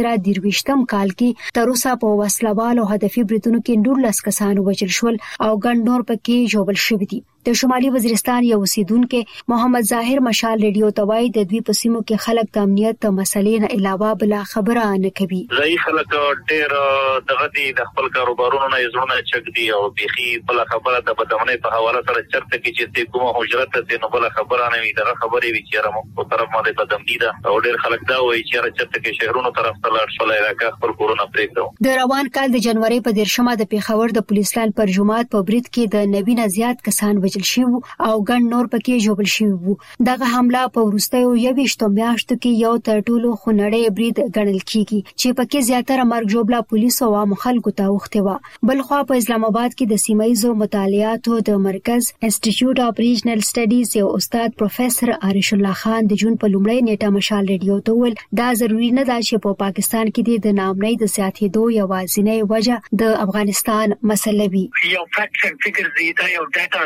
2023م کال کې تر اوسه په وسلوال او هدفي بریتونو کې 19 کسان وژل شول او ګڼ نور پکې ژوبل شوي دي. د شمالي وزیرستان یو اوسیدونکو محمد ظاهر مشال ریډیو ته وایي د دوی په سیمو کې خلک د امنیت د مسلې نه علاوه بل خبره نه کوي. ځای خلک ډېر دغه دي د خپل کاروبارونو نه زړونه چک دي او بيخي بل خبره د بدمنۍ په حواله سره چرته کې چې کومه حجرت ته نو بل خبره نه وي دغه خبرې وی چې رمو په طرف باندې بدمنۍ ده او ډېر خلک دا وایي چې چرته کې شهرونو طرف ته لاړ شول راکا خپل کورونه پرېږدو. د روان کال د جنوري په 13مه د پیښور د پولیس لال پر جماعت په برید کې د 90 زیات کسان وژل شوي او ګڼ نور پکې ژوبل شوي وو. دغه حمله په وروستیو 21 میاشتو کې یو تر ټولو خونړی برید ګڼل کیږي چې پکې زیاتره مرګ ژوبله پولیس او عام خلکو ته وخته و. بل خو په اسلام آباد کې د سیمایي مطالعاتو د مرکز انسټیټیوټ اف ریجنل سټډیز یو استاد پروفیسور عارش الله خان د جون په لومړۍ نیټه مشال ریډیو ته ویل دا ضروری نه ده چې په پاکستان کې د نامنۍ د زیاتېدو یوازینۍ وجه د افغانستان مسله وي. یو فیکټ اند فیګر دی دا یو ډاټا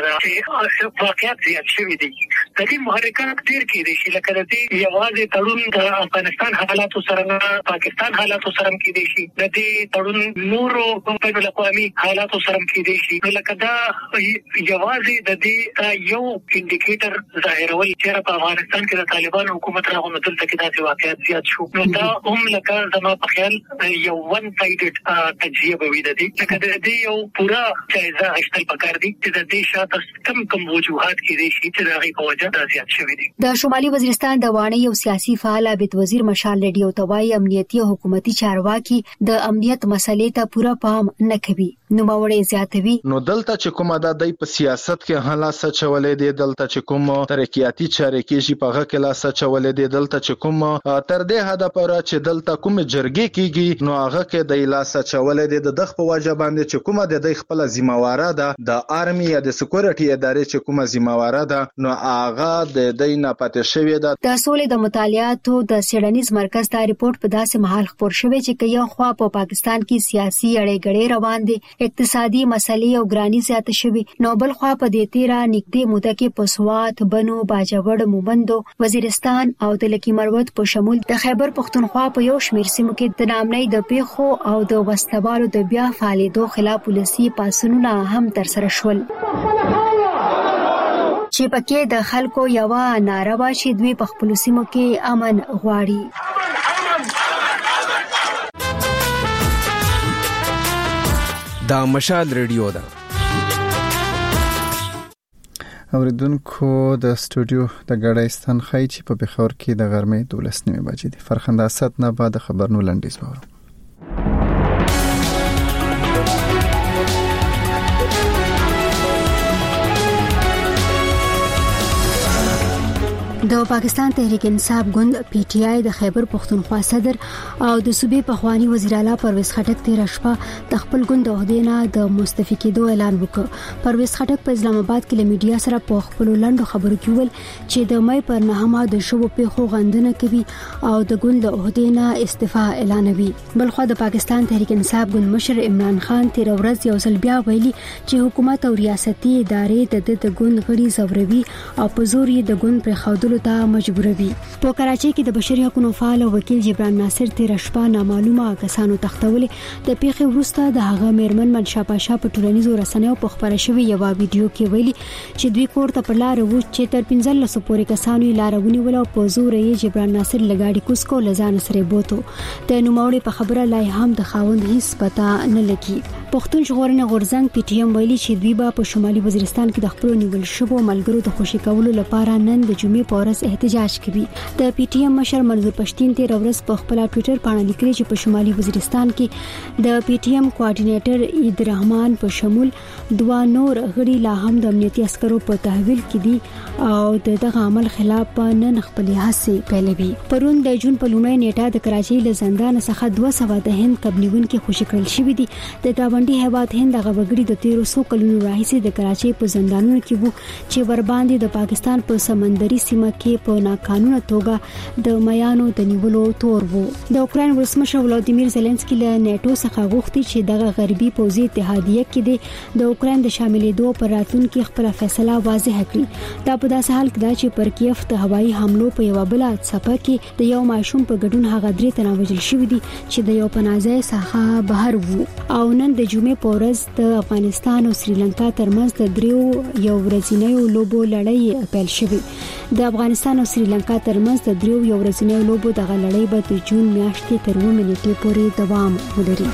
ده واقعیت زیات شوی دی. د دې محرکات ډیر کې دي چې لکه د دې یوازې تړون د افغانستان حالاتو سره پاکستان حالاتو سره کې دي شي د دې تړون نورو په اقوامي حالاتو سره کې دي شي لکه دا یوازې د دې یو انډیکیټر ظاهرول چې په افغانستان کې د طالبان حکومت راغونډه دلته کې داسې واقعیت زیات شو نو دا هم لکه زما په خیال یو ون سایډډ تجزیه به وي د دې لکه د دې یو پورا جایزه اخیستل پکار دي چې د دې شاته کم وجوهات کې دي چې دغه په وجه د زیات شوی دي. د شمالي وزیرستان د وانی یو سیاسي فعال عبد وزیر مشال ریډیو ته وایي امنیتي او حکومتي چارواکي د امنیت مسلې ته پوره پام نه کوي. نو ماوړې زیاتوي نو دلته چې کومه د دې په سیاست کې هلا سچولې دي دلته چې کوم ترقیاتي چارې کې په هغه کې لا سچولې دي دلته چې کوم تر دې هدف را چې دلته کوم جرګې کېږي نو هغه کې د لا سچولې دي د دغه په وجه باندې چې کومه د خپل ذمہواره ده د آرمي یا د سکیورټي ادارې چې کومه ذمہواره ده نو هغه د دینه پاتې شوې ده. د سولې د مطالعاتو د سیډنیز مرکز دا ریپورت په داسې مهال خبر شوی چې یو خوا په پاکستان کې سیاسي اړیګړې روان دي، اقتصادي مسلې او ګرانی زیاته شوی، نو بل خوا په دې تیرا نږدې موده کې په سوات، بنو، باجوړ، مومندو، وزیرستان او د لکی مروت په شمول د خیبر پختونخوا په یو شمیر سیمو کې د نامنۍ د پیښو او د وسلوالو د بیا فعالیدو خلاف پولیسي پاسونونه هم ترسره شول چې پکې د خلکو یو ناره وا چې دوی په خپل سیمو کې امن غواړي. دا مشال ریډیو ده. اوریدونکو د استودیو د غړایستان خای چې په بخور کې د غرمې 12 بجې دي. فرخنده اسد نه بعد خبرونو لنډیز وورو. د پاکستان تحریک انصاف ګوند پی ټی آی د خیبر پختونخوا صدر او د صوبې پخوانی وزیر اعلی پرویز خټک تیر شپه د خپل ګوند عہدې نه د مستعفی کېدو اعلان وکړ. پرویز خټک په اسلام آباد کې له میډیا سره په خپل لنډو خبرو کې ویل چې د مې پر 9 د شوو پیښو غندنه کوي او د ګوند له عہدې نه استعفا اعلانوي. بلخو د پاکستان تحریک انصاف ګوند مشر عمران خان تیر ورځ یو ځل بیا ویلي چې حکومت او ریاستي ادارې د ګوند غړي زوروي او په زور یې د ګوند پر خودلو ته مجبوروي. په کراچۍ کې د بشري حقوقو فعال وکیل جبران ناصر تیر شپه نامعلومه کسانو تختولې د پیښې وروسته د هغه میرمن منشا پاشا په ټولنیزو رسنیو په خبره شوی یو ویډیو کې ویلي چې دوی کور ته په لار وو چې تر 15 پورې کسانو لارونی ول او په زور یې جبران ناصر لګاډي کوسکو لزان سره بوتو. د نوموړي په خبره لای هم د خاوند هیڅ پتا نه لګي. پښتون ژغورنې غورځنګ پی ټی ایم ویلي چې دوی په شمالي وزیرستان کې د خپل نیول شوو ملګرو د خوشی کولو لپاره نن د جمعې په ورځ احتجاج کوي. د پی ټی ایم مشر منظور پښتين تیر ورځ په خپل ټوئیټر باندې لیکلي چې په شمالي وزیرستان کې د پی ټی ایم کوارډینیټر عید الرحمن په شمول دوه نور غړي لا هم د امنیتي عسکرو په تحویل کې دي او دغه عمل خلاف نن خپل هڅې پیلوي. پرون د جون په لومړۍ نیټه د کراچۍ له زندان څخه 200 د هند قبلیون کې خوشی کړل شوې دي. د گاونډي هیواد هند هغه وګړي د 1300 کلونو راهیسې د کراچۍ په زندانونو کې وو چې ور باندې د پاکستان په سمندري سیمه کې په ناقانونه توګه د میانو د نیولو تور وو. د اوکرين ولسمشر ولادیمیر زيلنسکي له نیټو څخه غوښتي چې دغه غربي پوځي اتحادیه کې د اوکرين د شاملېدو پر راتلونکي خپل فیصله واضح کړي. دا په داسې حال کې ده چې پر کیف د هوایي حملو په یو بل څپه کې د یو ماشوم په ګډون هغه درې تنه وژل شوی دي چې د یو پناځای څخه بهر وو. او نن د جمعې په ورځ د افغانستان او سریلانکا ترمنځ د دریو یو ورځنیو لوبو لړۍ پیل شوې. د افغانستان او سریلانکا ترمنځ د دریو یو ورځنیو لوبو د لړۍ به د جون میاشتې تر 9 نیټې پورې دوام ولري.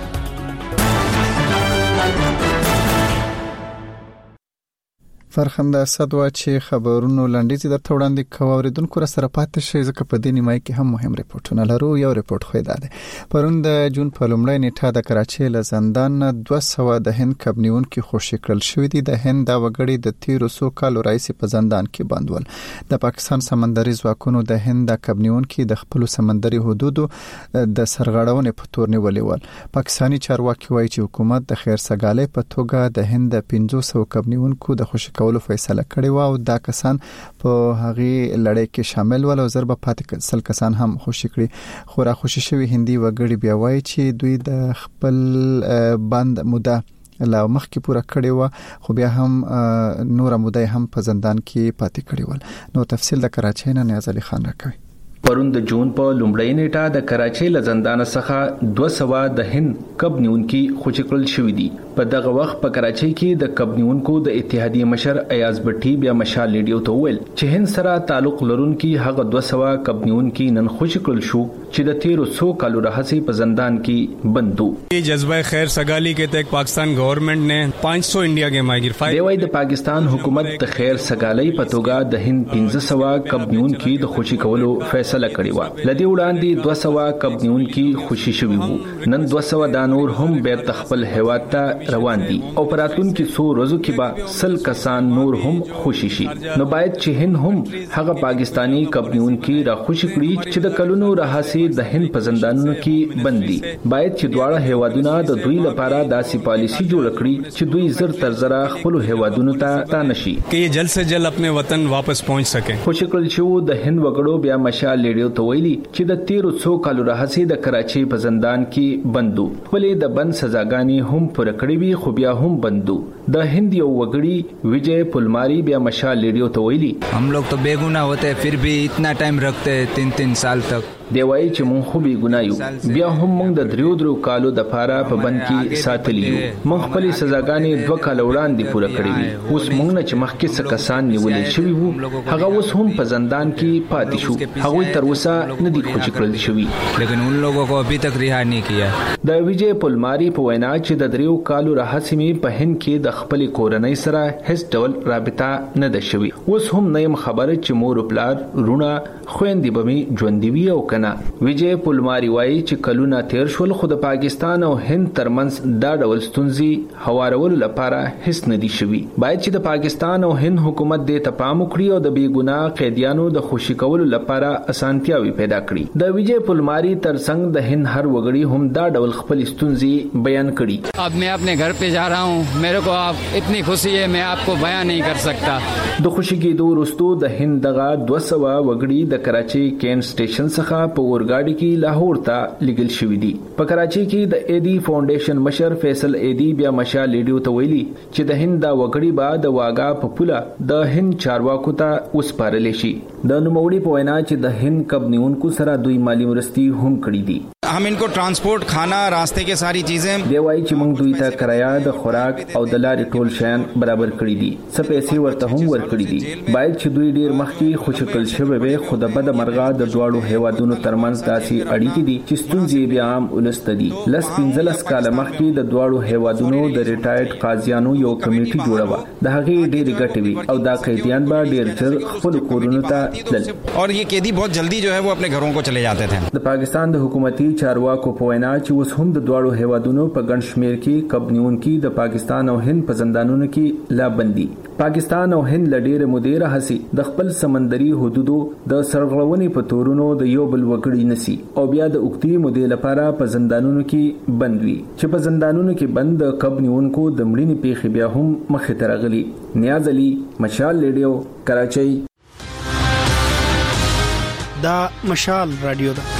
فرخنده اسد وا چې خبرونو لنډیز درته وړاندې کوو. اوریدونکو سره پاتې شئ ځکه په دې نیمای کې هم مهم ریپورتونه لرو. یو ریپورت خو دا ده پرون د جون په لومړۍ نیټه د کراچۍ له زندان 200 د هند کبنیون کې خوشی کړل شوې دي. د هند د وګړي د 1300 کالو راځي په زندان کې بندول. د پاکستان سمندري ځواکونو د هند د کبنیون کې د خپل سمندري حدودو د سرغړونې په تور نیولې ول. پاکستاني چارواکي وایي چې حکومت د خیر سګالۍ په توګه د هند 500 کبنیونکو د خوشی کولو فیصله کړې و او دا کسان په هغه لړۍ کې شامل ول او ضرب پاتې سل کسان هم خوشی کړي. خو را خوشی شوی هندي وګړي بیا وایي چې دوی د خپل بند موده لا مخکې پوره کړی و خو بیا هم نور موده هم په زندان کې پاتې کړی ول. نو تفصیل د کراچۍ نه نیاز علي خان راکوي. پرون د جون په لومړۍ نیټه د کراچۍ له زندان څخه 200 د هند کب نیونکي خوشی کړل شوې دي. په دغه وخت په کراچۍ کې د کب نیونکو د اتحادیې مشر ایاز بټي بیا مشال لیډیو ته ویل چې هند سره تعلق لرونکي هغه 200 کب نیونکي نن خوشی کړل شو چې د 1300 کالو راهیسې په زندان کې بندو. یہ جذبہ خیر سگالی کے تحت پاکستان گورنمنٹ نے 500 انڈیا کے ماہر دی وای د پاکستان حکومت د خیر سگالی په توګه د هند 1500 کب نیونکي د خوشی کولو فیصله فیصله کړې و. لدی وړاندې 200 کمپنیونکي خوشي شوي وو. نن 200 دا نور هم بیرته خپل هیواد ته روان دي او پراتونکو څو ورځو کې به 100 کسان نور هم خوشي شي. نو باید چې هند هم هغه پاکستانی کمپنیونکي را خوشي کړي چې د کلونو راهسي د هند په زندانونو کې بندي. باید چې دواړه هیوادونه د دوی لپاره داسې پالیسی جوړ کړي چې دوی زر تر زر خپل هیوادونو ته نشي कि ये जल्द से जल्द अपने वतन वापस पहुंच सके. خوشي کړل چې د هند وګړو بیا مشال لیډیو ته ویلي چې د 1300 کالو راهسي د کراچي په زندان کې بندو. خپلې د بند سزاګانی هم پر کړې وی خو بیا هم بندو. د هند یو وګړي وجے پلماری بیا مشال لیډیو ته ویلي हम लोग तो बेगुनाह होते हैं फिर भी इतना टाइम रखते हैं 3-3 साल तक. دی وایي چې مونږ خو به ګنایو بیا هم مونږ د دریو کالو د پاره په بند کې ساتلی یو. مونږ خپل سزاګانې 2 کال وړاندې پوره کړې وي. اوس مونږ نه چې مخکې څه کسان نیولې شوی وو هغه اوس هم په زندان کې پاتې شو. هغه تر اوسه نه دي خوشی کړل شوی. لیکن ان लोगों को अभी तक रिहा नहीं किया. د وجے پلماری په وینا چې د دریو کالو راهسي په هند کې د خپل کورنۍ سره هیڅ ډول رابطه نه ده شوی. اوس هم نه يم خبره چې مور او پلار رونه خويندې به می ژوند دی او وجے پلماری وایي چې کلونه تیر شول خو د پاکستان او هند ترمنځ دا ډول ستونزې هوارولو لپاره هیڅ نه دي شوي. باید چې د پاکستان او هند حکومت دې ته پام وکړي او د بیګناه قیدیانو د خوشي کولو لپاره اسانتیاوي پیدا کړي. د وجے پلماری ترڅنګ د هند هر وګړي هم دا ډول خپل ستونزې بیان کړي. अब मैं अपने घर पे जा रहा हूँ मेरे को आप इतनी खुशी है मैं आपको बयान नहीं कर सकता. د خوشي کېدو وروسته د هند دغه 200 وګړي د کراچي کین سټیشن څخه په اورګاډي کې لاهور ته لګل شوې دي. په کراچي کې د ایدی فاونډیشن مشر فیصل ایدی بیا مشال لیډیو ته ویلي چې د هند دا وګړي بعد د واګا په پوله د هند چارواکو ته وسپارل شي. د نوموړي په وینا چې د هند کمپنیونکو سره دوی مالی مرستې هم کړې دي. हम इनको ट्रांसपोर्ट खाना रास्ते के सारी चीजें دی وایي چې موږ دوی ته کرایه د خوراک او د لارې ټول شیان برابر کړی دي. څه پیسې ورته هم ورکړي دي. باید چې دوی ډیر مخکې خوشکل شوی وي خو د بد مرغه د دواړو هیوادونو ترمنځ داسې اړیکې دي چې ستونزې بیا هم ولست دي. 15 کال مخکې د دواړو هیوادونو د ریټایرډ قاضیانو یو کمیټي جوړه و. د هغې ډېرې ګټې وي او دا قیدیان به ډېر ژر خپل کورونو ته تلل और ये कैदी बहुत जल्दी जो है वो अपने घरों को चले जाते थे. د پاکستان د حکومتي چارواکو په وینا چې اوس هم د دواړو هیوادونو په ګڼ شمیر کې کمپنیونکي د پاکستان او هند په زندانونو کې لا بندي. پاکستان او هند لډیره مدیر هسي د خپل سمندري حدودو د سرغړونې په تورونو د یو بل وګړي نسی او بیا د اوکتي مدیر لپاره په زندانونو کې بند وي چې په زندانونو کې بند کمپنیونکو د مړینې پیښې بیا هم مخې ته راغلي. نیاز علي مشال لیډیو کراچۍ. دا مشال رادیو ده.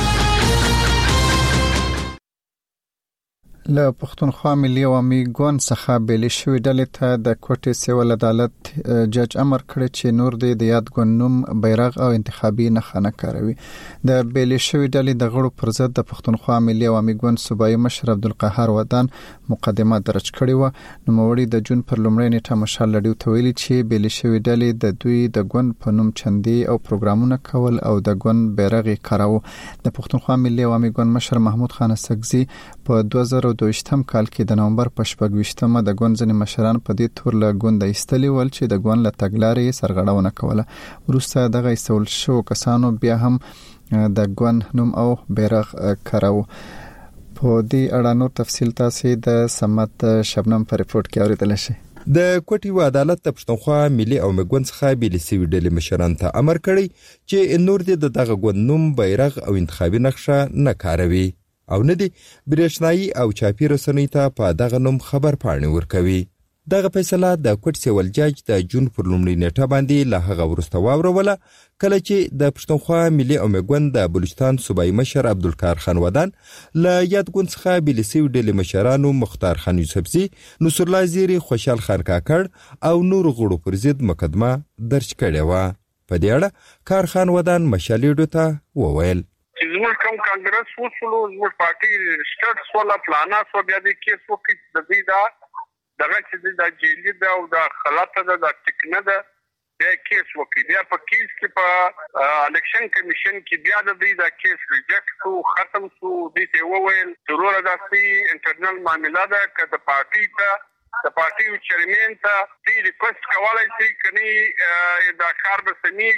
له پښتونخوا ملي عوامي ګوند څخه بیل شوی ډلې ته د کوټې سیول عدالت جج امر کړی چې نور د یاد ګوند نوم بیرغ او انتخابي نښه نه کاروي. د بیل شوی ډلې د غړو پر ضد د پښتونخوا ملي عوامي ګوند صوبایي مشر عبدالقهار ودان مقدمه درج کړې و. نوموړي د جون پر لومړۍ نیټه مشال لډیو ته ویلي چې بیل شوی ډلې د دوی د ګوند په نوم چندي او پروګرامونه کول او د ګوند بیرغ یې کاراوه. د پښتونخوا ملي عوامي ګوند مشر محمود خان سګزي په 2022 کال کې د نومبر په 28مه د ګوند ځنې مشران په دې تور له ګوند ایستلي ول چې د ګوند له تګلارې سرغړونه کوله. وروسته دغه ایستل شو کسانو بیا هم د ګوند نوم او بیرغ کاراوه. په دې اړه نور تفصیل تاسو د سمت شبنم په ریپورت کې اوریدل شي. د کوټي و عدالت د پښتونخوا ملي او مګوند څخه بیل سوي ډلې مشران ته امر کړی چې نور د دغه ګوند نوم بیرغ او انتخابي نقشه نه کاروي او نه دی برېښنایي او چاپی رسنۍ ته په دغه نوم خبر پاڼې ورکوي. دغه فیصله د کوټ سیول جج د جون پر لومړۍ نیټه باندې له هغه وروسته واوروله کله چې د پښتونخوا ملي او مګوند د بلوچستان صوبایي مشر عبدالقهار خان ودان له یاد ګوند څخه بیل سوي ډلې مشرانو مختار خان یوسفزي، نصر الله زیري، خوشحال خان کاکړ او نور غړو پر ضد مقدمه درج کړې وه. په دې اړه کار خان ودان مشالېډو ته وویل زموږ کوم کانګرس وصولو زموږ پارټي سټارټ سولا پلانا سو بیا د کیس وکړي د دې دا دغه چې د جیلی دا او د خلاصه د ټکنه ده بیا کیس وکړي. بیا په کیس کې په الیکشن کمیشن کې بیا د دې دا کیس ریجیکټ شو، ختم شو. دې ته وویل ضرور داسي انټرنل معاملې ده که د پارټي ته د پارټي چیرمن ته دې ریکوست کولای شي کني دا کار به سمېږي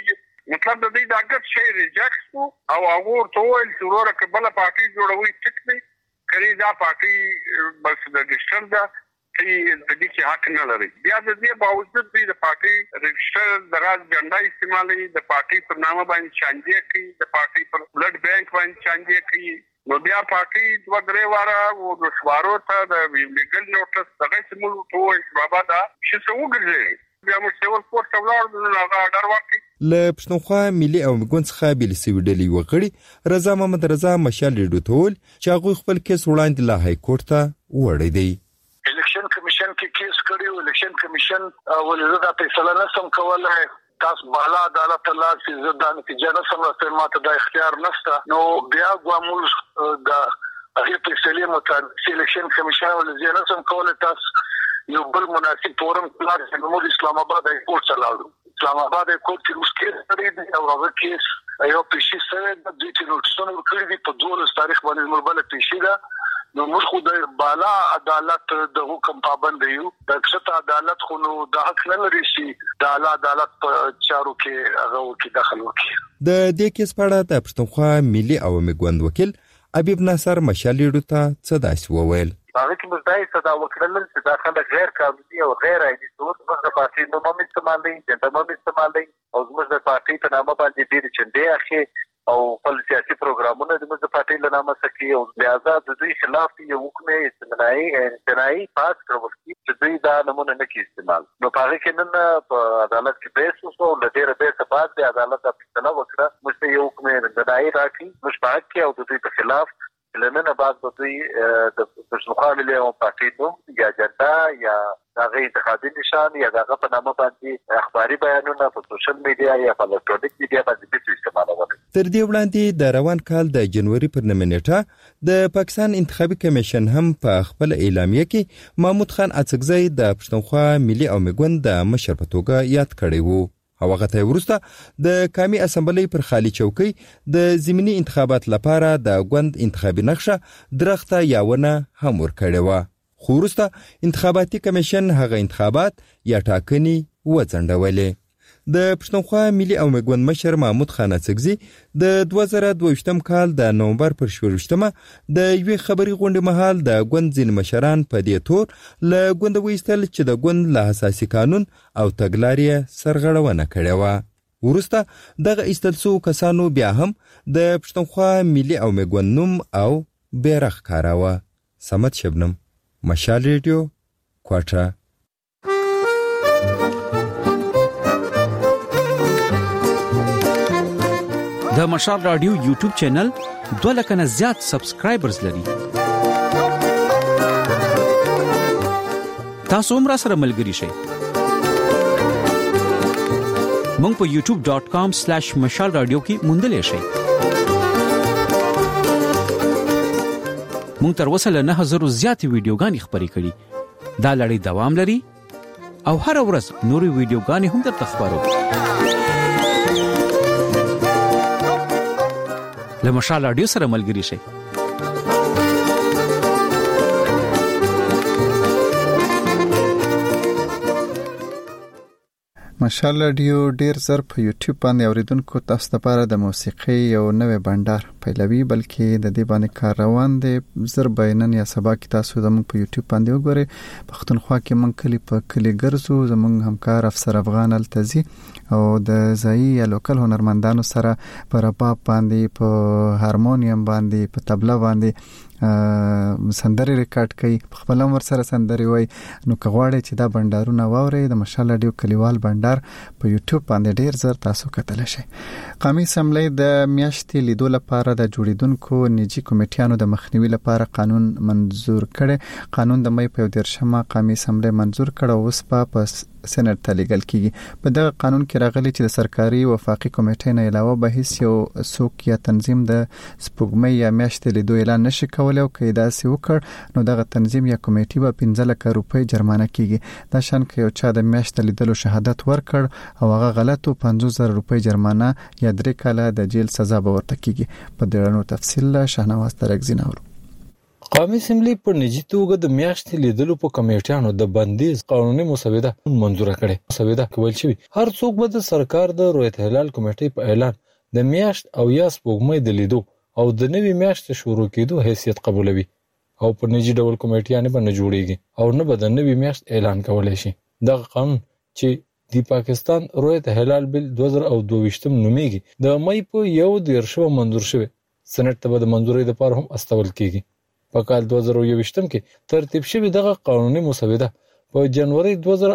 مطلب د دې د اګت شي ریجکټ او هغه ټول ضرورت کبل پارټي جوړوي ټیک دی کړي دا پارټي بس د ډیجیټل دا چې د دې حق نه لري بیا د دې باوجود د پارټي رجسټر دراز جنډا استعمالي د پارټي پر نامه باندې چانجې کوي د پارټي پر بلډ بانک باندې چانجې کوي نو بیا پارټي دوه درې واره او د شوارو ته د لیګل نوټس دغه سمول ټول بابا دا چې څه وګرځي بیا مو سیول کورټ ته ولاړ نو هغه اډر ورکړي له پښتونخوا ملي او مګون څخه بیل سوي ډلې وغړي رضا محمد رضا مشال ریډو ټول چې هغه خپل کیس وړاندې له های کورټ ته وړي دی الیکشن کمیشن کې کیس کړیو الیکشن کمیشن ولې دا فیصله نه سم کولای تاسو بالا عدالت الله چې زدا نتیجه نه سم راځي ماته د اختیار نشته نو بیا کومول د هغه فیصله مطابق الیکشن کمیشن ولې نه سم کولای تاسو یو بل مناسب فورم پلان چې د اسلام آباد کورټ چلاړو اسلام آباد کورټ کې اوس کېس لري او هغه کیس یو پیشي سره د دې چې نوټسونه ورکړي دي په 12 تاریخ باندې مربله پیشي ده نو موږ خو د بالا عدالت د حکم پابند یو د کښته عدالت خو نو د حق نه لري چې د اعلی عدالت په چارو کې هغه کې دخل وکړي د دې کیس په اړه د پښتونخوا ملي او مګوند وکیل حبیب ناصر مشالیډو ته څه داسې وویل هغه چې مزدای صدا وکړل چې دا خلک غیر قانوني او غیر عادي صورت د پارټي نوم استعمال دي د نوم استعمال دي او زموږ د پارټي په نامه باندې ډېر چندې اخی او خپل سیاسي پروګرامونه د زموږ پارټي له نامه سکی او لہذا د دوی خلاف یو حکم استثنایی پاس کړو چې دوی دا نمونه نه کی استعمال نو هغه کې نن په عدالت کې بحث وشو او ډېر به بعد د عدالت په فیصله وکړه چې یو حکم استثنایی راکړي مشبهت کې او د دوی په خلاف لننه بعد د دوی د پښتونخوا ملي او پارټي نوم یا جنډا یا هغه انتخابي نشان یا هغه په نامه باندې اخباري بیانونه په سوشل میډیا یا په الکترونیک میډیا باندې استعمالول تر دې وړاندې د روان کال د جنوري پر نیټه د پاکستان انتخابي کمیشن هم په خپل اعلامیه کې محمود خان اڅکزی د پښتونخوا ملي او مګوند د مشر په توګه یاد کړی وو او هغه ته ورسته د قومي اسمبلی پر خالی چوکۍ د ضمني انتخابات لپاره د غوند انتخابي نقشه درخته یاونه هم ورکړې و خو ورسته انتخاباتي کمیشن هغه انتخابات یا ټاکنې وځنډولې د پښتونخوا ملي او مګوند مشر محمود خان اڅکزی د 2022 کال د نومبر پر 14مه د یوې خبري غونډې مهال د غوند ځین مشران په دې تور له غوند وېستل چې د غوند له اساسي قانون او تګلارې سرغړونه کړې و ورسته دغه ایستلسو کسانو بیا هم د پښتونخوا ملي او مګوند نوم او بیرغ کاراوه سمت شبنم مشال ریډیو کوټه د مشال رادیو یوټیوب چینل 2 لک نه زیات سبسکرایبرز لري تاسو هم را سره ملګری شئ مونږ په youtube.com/mashalradio کې موندلې شئ مونږ تر اوسه له 9000 زیات ویډیوګانې خبرې کړې دا لړۍ دوام لري او هر ورځ نوري ویډیوګانې هم درته خبرو له مشال رادیو سره ملګری شئ مشال رادیو ډیر زر په یوټیوب باندې اوریدونکو تاسو لپاره د موسیقي یو نوې بندر پیلوي بلکې د دې باندې کار روان دی زر بینن یا سبا کې تاسو زموږ په یوټیوب باندې وګورئ پښتونخوا کې مونږ کلی په کلی ګرځو زموږ همکار افسر افغان التزی او د ځای یا لوکل هنرمندانو سره په رباب باندې په هارمونیم باندې په طبله باندې سندري ریکارډ کوي خپل عمر سره سندري وای نو کغواړي چې دا بندرونه واوري د مشال رادیو کلیوال بندر په یوټیوب باندې ډیر زر تاسو کتل شي قومي اسمبلی د میاشتې لیدو لپاره د جوړیدونکو نجی کمیټیانو د مخنیوي لپاره قانون منزور کړي قانون د مې په 13مه قومي اسمبلی منزور کړ او اوس په سېنات ته لیږل کیږي په دغه قانون کې راغلي چې د سرکاري وفاقي کمیټې نه علاوه به هیڅ یو څوک یا تنظیم د سپوږمۍ یا میاشتې لیدو اعلان نشي کولای او کېدا سي وکړ نو دغه تنظیم یا کمیټې به 15 لک روپۍ جرمانه کیږي دا شان کې یو چا د میاشتې لیدلو شهادت ورکړ او هغه غلطو 50000 روپۍ جرمانه یا 3 کاله د جیل سزا به ورته کیږي په دې اړه تفصیل شاهنواز ترګزین اورو قومي اسمبلی په نجی توګه د میاشتې لیدلو په کمیټیانو د بندیز قانوني مسوده منزوره کړې. مسوده کول شوی هر څوک به د سرکار د رویت هلال کمیټې په اعلان د میاشت او یا سپوږمۍ د لیدو او د نوې میاشتې شروع کېدو حیثیت قبولوي او په نجی ډول کمیټیانې به نه جوړیږي او نه به د نوې میاشت اعلان کولای شي. دغه قانون چې د پاکستان رویت هلال بل 2022 نومیږي د مې په 1 منظور شوی سېنات ته د منځوري لپاره هم استول کیږي. په کال 2021 کې ترتیب شوی دغه قانوني مسوده په جنوري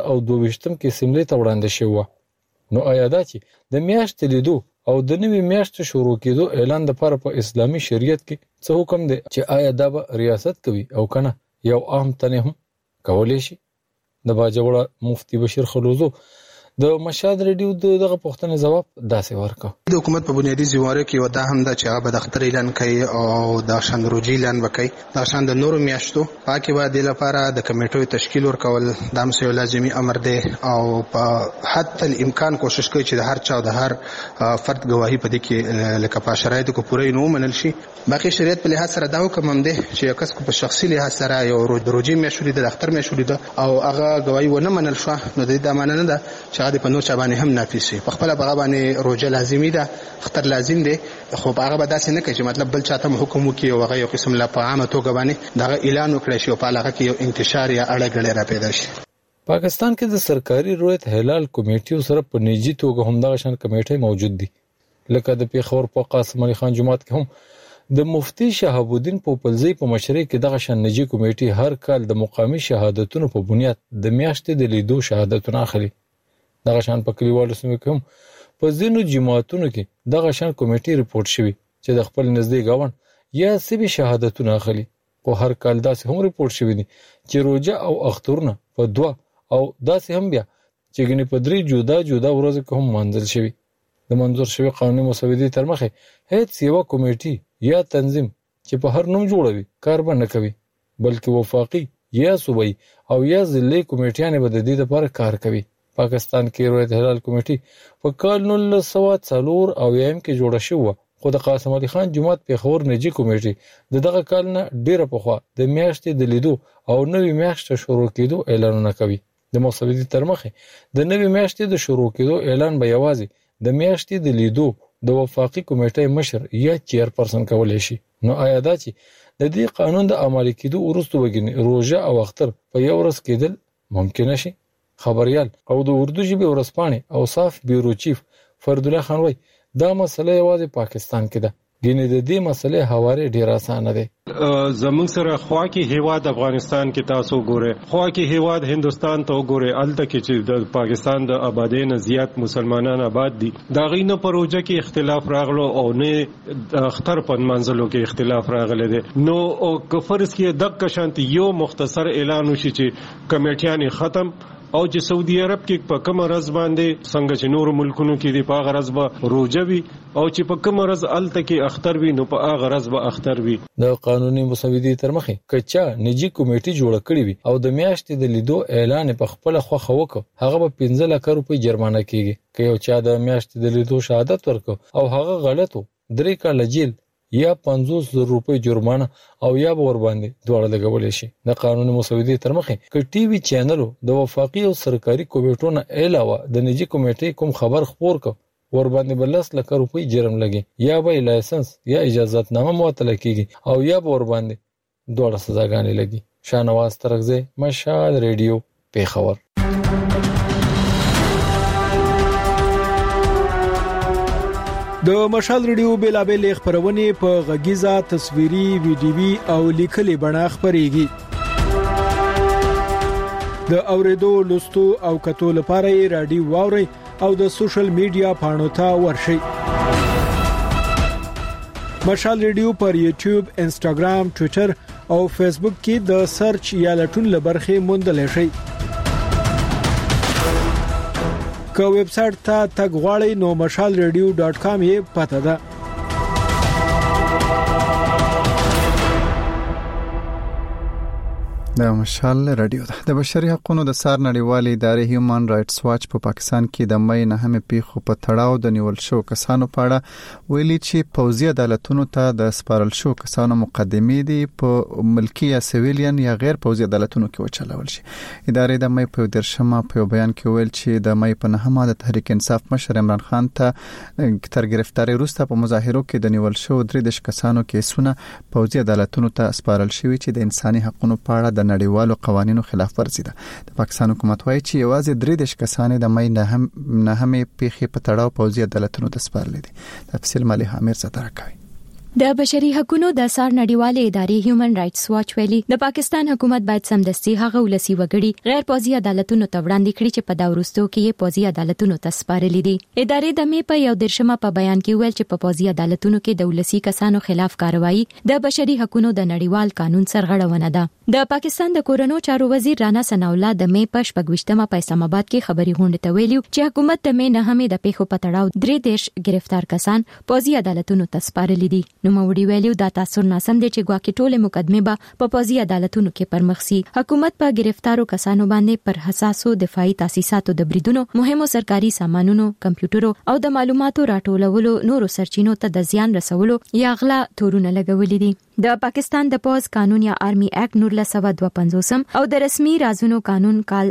2022 کې اسمبلی ته وړاندې شوه. نو آیا دا چې د میاشتې لیدو او د نوې میاشتې شروع کېدو اعلان لپاره په اسلامي شریعت کې څه حکم دی چې آیا دا به ریاست کوي او کنه یو عام تنه هم کولای شي؟ د باجوړ مفتي بشیر خلوزو د مشهد ریډیو دغه پوښتنې جواب داسې ورکړ. د حکومت په بنیادی ځواره کې ودا هم د چې هغه د اختر اعلان کوي او د شان روجي اعلان وکړي د شان د نورو میاشتو پاکي باندې لپاره د کمیټو تشکیل ورکول د مسیو لازمي امر دی او په حتی الامکان کوشش کوي چې د هر چا او د هر فرد گواهی په دې کې لکه په شرایطو کې پوره نه منل شي. باقي شریعت په لحاظ سره دا حکم هم دی چې یو کس کو په شخصي لحاظ سره یو روجي میاشتې د اختر میاشتې او هغه گواهی ونه منل شو نو د دې معنی نه ده چې هغه په نور چا باندې هم نافذ شي. په خپل هغه باندې روجه لازمي ده اختر لازم دی خو هغه به داسې نه کوي چې مطلب بل چاته حکم وکړي او هغه یو قسم لا په عامه توګه باندې دا اعلان وکړي شي او په هغه کې یو انتشار یا اړه را پیدا شي. پاکستان کې د سرکاري رویت هلال کمیټو سره په نجی توګه هم دغه شان کمیټې موجود دي لکه د پیښور په قاسم علي خان جماعت کې هم د مفتی شهاب الدین پوپلزی په مشرۍ کې دغه شان نجی کمیټې هر کال د مقامی شهادتونو په بنیاد د میاشتې د لیدو شهادتونه اخلي. دغه شان په کلیوالو سیمو کې هم په ځینو جماعتونو کې دغه شان کمیټې ریپورت شوی چې د خپل نږدې گاون یا سبي شهادتونه اخلي. خو هر کال داسې هم ریپورت شوی دي چې روجه او اخترونه په 2 او داسې هم بیا چې ګنې په 3 جدا ورځې کې هم منځل شوی. د منظور شوی قانوني مسودې تر مخه هیڅ یو کمیټې یا تنظیم چې په هر نوم جوړوي کار به نه کوي بلکې وفاقي یا صوبایي او یا ضلعي کمیټیانې به د دې لپاره کار کوي. پاکستان کې رویت هلال کمیټې په کال 1904 او یم کې جوړه شوه خو د قاسم علي خان جماعت پیښور نجی کمیټې دغه کال نه ډیره پخوا د میاشتې د لیدو او نوې میاشتې شروع کېدو اعلانونه کوي. د مسودې تر مخه د نوې میاشتې د شروع کېدو اعلان به یوازې د میاشتې د لیدو د وفاقي کمیټې مشر یا چیرپرسن کولای شي. نو آیا دا چې د دې قانون د عملي کېدو وروسته وګڼي روزه او اختر په یو ورځ کېدل ممکن شي؟ خبريال او د اردو ژبې ورسپانې او صاف بیورو چیف فرد الله خان وای دا مسله یوازې پاکستان کې ده ګینه د دې مسلې حواله ډیر اسانه ده. زمونږ سره خوا کې هیواد افغانستان کې تاسو ګوره خوا کې هیواد هندستان ته ګوره الته کې چې د پاکستان د آبادی نه زیات مسلمانان آباد دي دا غینه پروژه کې اختلاف راغلو او نه اختر په منځلو کې اختلاف راغله دي. نو او کفرس کې دغه شانت یو مختصر اعلان وشي چې کمیټیان ختم او چې سعودي عرب کې په کوم ورځ باندې څنګه چې نور ملکونو کې دی په هغه ورځ به روزه وي او چې په کوم ورځ الته کې اختر وي نو په هغه ورځ به اختر وي. د قانوني مسودې تر مخه کچا نجی کمیټې جوړ کړې وي او د میاشتې د لیدو اعلان په خپل خوخه وکړ هغه به 15 لک روپۍ جرمانه کیږي که یو چا د میاشتې د لیدو شهادت ورکړ او هغه غلطو 3 کال جیل یا 500,000 روپۍ جرمانه او یا ور باندې دواړه لګول شي. د قانوني مسودې تر مخه ک ټي وي چینلو د وفاقي او سرکاري کمیټو نه علاوه د نجی کمیټې کوم خبر خبر کو ور باندې بلس لک روپۍ جرم لګي یا به لایسنس یا اجازهت نامه معطل کیږي او یا ور باندې دواړه سزاګانې لګي. شاهنواز ترغزه مشهد ریډیو پیښور. د مشال ریډیو بیلابل خبرونه په غږیزه تصویري ویډیوي او لیکلي بڼه خبريږي. د اوریدو لوستو او کتو لپاره رادیو واوري او د سوشل میډیا پاڼو ته ورشي. مشال ریډیو پر یوټیوب، انستګرام، ټوئیټر او فیسبوک کې د سرچ یا لټون لبرخه موندل شي. که ویب سټ ته تګ غواړئ نو mashalradio.com یې پته ده. د مشال رادیو د بشري حقوقو د سار نړیوالې ادارې هیومن رائټس واچ په پاکستان کې د مې نه هم پیښو په تړاو د نیول شو کسانو په اړه ویلي چې پوځي عدالتونو ته د سپارل شو کسانو مقدمې دي په ملکی یا سیویلین یا غیر پوځي عدالتونو کې وچلول شي. ادارې د مې په درشمه په بیان کې ویل چې د مې په نهمه د تحریک انصاف مشر عمران خان ته تر گرفتاری وروسته په مظاهرو کې د نیول شو 3 کسانو کیسونه پوځي عدالتونو ته سپارل شوی چې د انساني حقوقو په اړه د نړیوالو قوانینو خلاف ورزي ده. د پاکستان حکومت وایي چې یوازې 3 کسان د مې نه هم پیښې په تړاو پوځي عدالتونو ته سپارل دي. تفصیل مالي حامر زتر کوي. د بشري حقوقو د سار نړیوالې ادارې هیومن رائټس واچ ویلي د پاکستان حکومت باید سمدستي هغه ولسی وګړي غیر پوځي عدالتونو ته وړاندې کړي چې په دا وروستو کې پوځي عدالتونو ته سپارلي دي. ادارې د مې په یو درشمه په بیان کې ویل چې په پوځي عدالتونو کې د ولسی کسانو خلاف کاروایی د بشري حقوقو د نړیوال قانون سرغړونه ده. د پاکستان د کورونو چارو وزیر رانا ثناء الله د مې په 28مه په اسلام آباد کې خبري غونډه ته ویلي چې حکومت د مې نه هم د پیښو په تړاو 3 گرفتار کسان پوځي عدالتونو ته سپارلي دي. نو موړي ویلي دا تاثیر ناسم دي چې ګواکې ټوله مقدمه به په پوځي عدالتونو کې پرمخ سي. حکومت په گرفتارو کسانو باندې پر حساسو دفاعي تاسیساتو د بریدونو مهمو سرکاري سامانونو کمپیوټرو او د معلوماتو راټولولو نورو سرچینو ته د زیان رسولو یا غلا تورونه لګولې دي. د پاکستان د پوز قانون یا آرمي اکټ 1952 او د رسمي رازونو قانون کال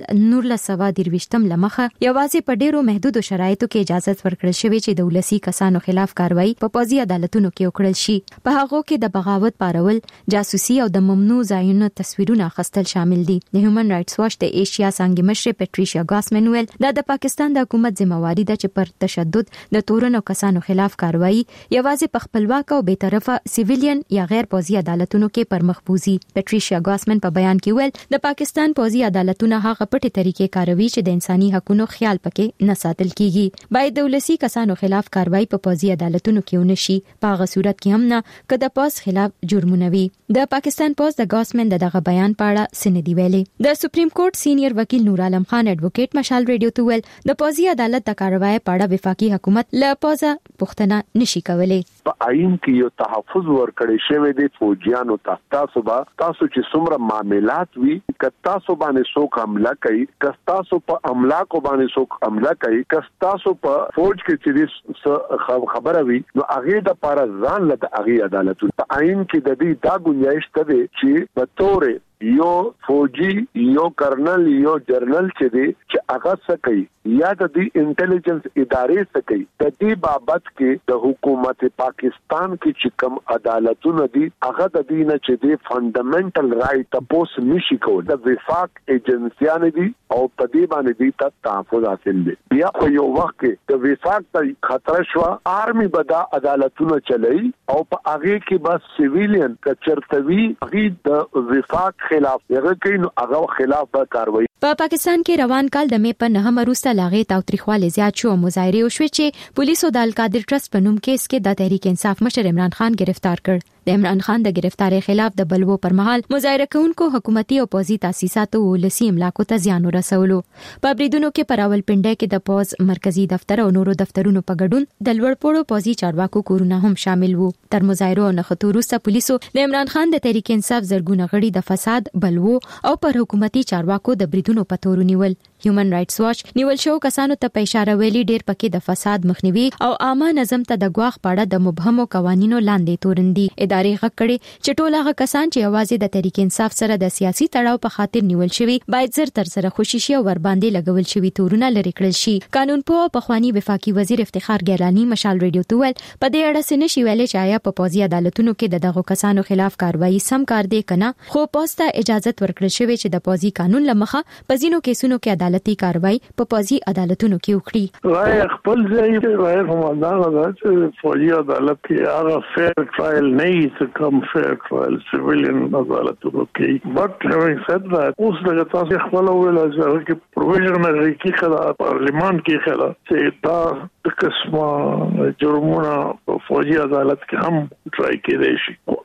1923 لمخه یوازې په ډیرو محدودو شرایطو کې اجازه ورکړل شوې چې د ولسی کسانو خلاف کاروایی په پوځي عدالتونو کې وکړل شي. په هغه کې د بغاوت پارول، جاسوسي او د ممنوع ځایونو تصویرونه اخیستل شامل دي. د هیومن رائټس واچ د ایشیا څنګه مشر پیټریشیا ګاسمن ویل دا د پاکستان د حکومت ذمہواری ده چې پر تشدد د تورنو کسانو خلاف کاروایی یوازې په خپلواک او بی‌طرفه سیویلین یا غیر پوځي عدالتونو کې پرمخ بوزي. پیټریشیا ګاسمن په بیان کې ویل د پاکستان پوځي عدالتونه هغه پټي طریقې کاروي چې د انساني حقوقو خیال پکې نه ساتل کیږي. باید د ولسی کسانو خلاف کاروایی په پوځي عدالتونو کې ونشي. په هغه صورت کې هم نه کده پوز خلاف جرمونه وي. د پاکستان پوز د ګاسمن دغه بیان په اړه سندې ویلي. د سپریم کورټ سینیئر وکیل نور عالم خان اډوکیټ مشال ریډیو ته ویل د پوځي عدالت د کاروایی په اړه وفاقي حکومت له پوزه پښتنه نشي کولای. په آئین کې یو تحفظ ورکړی شوی دی فوجیانو ته. تاسو چې څومره معاملات وي کتاسو باندې څوک حمله کوي، کتاسو په املاکو باندې څوک حمله کوي، کتاسو په فوج کې چې خبره وي نو هغه د پاره ځان له هغه عدالت په آئین کې د دې دا گنجائش ته چې په تور یو فوجي یو کرنل یو جرنل چې هغه څه کوي یا د دې انټيليجنس ادارې څه کوي د دې بابت کې د حکومت پاکستان کې چې کوم عدالتونه دي هغه د دې نه چې د فندامنټل رائټ تاسو نشي کولای. د وفاق ایجنسیان دي او په دې باندې دې تحفظ حاصل دي. بیا په یو وخت کې د وفاق ته خطر شو آرمي بدا عدالتونه چلای او په هغه کې بس سیویلین کچرتوی هغه د وفاق خلاف هغه کین هغه خلاف به کاروایی. په پاکستان کې روان کال د مې په 9 وروسته لاغې تاوتریخواله زیات شو. مظاهره وشوه چې پولیسو د القادر ټرست په نوم کیس کې د تحریک انصاف مشر عمران خان گرفتار کړ. د عمران خان د گرفتاری خلاف د بلوو پر مهال مظاهره کوونکو حکومتي او پوځي تاسیساتو ولسی املاکو ته زیان ورسولو. په بریدونو کې په راولپنډي کې د پوز مرکزی دفتر او نورو دفترونو په ګډون د لوړپوړو پوځي چارواکو کورونه هم شامل وو. تر مظاهرو نه خطو وروسته پولیسو د عمران خان د تحریک انصاف زرګونه غړي د فساد، بلوو او پر حکومتي چارواکو د بریدونو په تور نیول. هیومن رائټس واچ نیول شو کسانو ته په اشاره ویلي ډیر پکې د فساد مخنیوي او عامه نظم ته د ګواښ پاړه د مبهمو قوانینو لاندې تورندي. ادارې غږ کړي چې ټول هغه کسان چې یوازې د تحریک انصاف سره د سیاسي تړاو په خاطر نیول شوی باید زر تر سره خوشیشي او ور باندې لګول شوی تورونه لري کړل شي. قانون په خوانی وفاقي وزیر افتخار ګیلانی مشال ریډیو ته ویل په دې اړه سنشي ویل چې آیا په پوځي عدالتونو کې دغه کسانو خلاف کاروایی سم کار دی کنه، خو پوسټه اجازه ورکړل شوی چې د پوځي قانون لمخه په ځینو کیسونو کې عدالتي کاروایی په پوځي عدالتونو کې وکړي. راي خپل ځای راي کومه دا چې فوجي عدالت کې هغه فیر ټرایل نه هي کم فیر ټرایل سیویلین عدالتونو کې. بٹ having said that اوس دغه تاسو خپل ویل چې پروویژن کې خلا پارلیمان کې خلا چې دا د قسمه جرمونه په فوجي عدالت کې هم ټرای کېدای شي.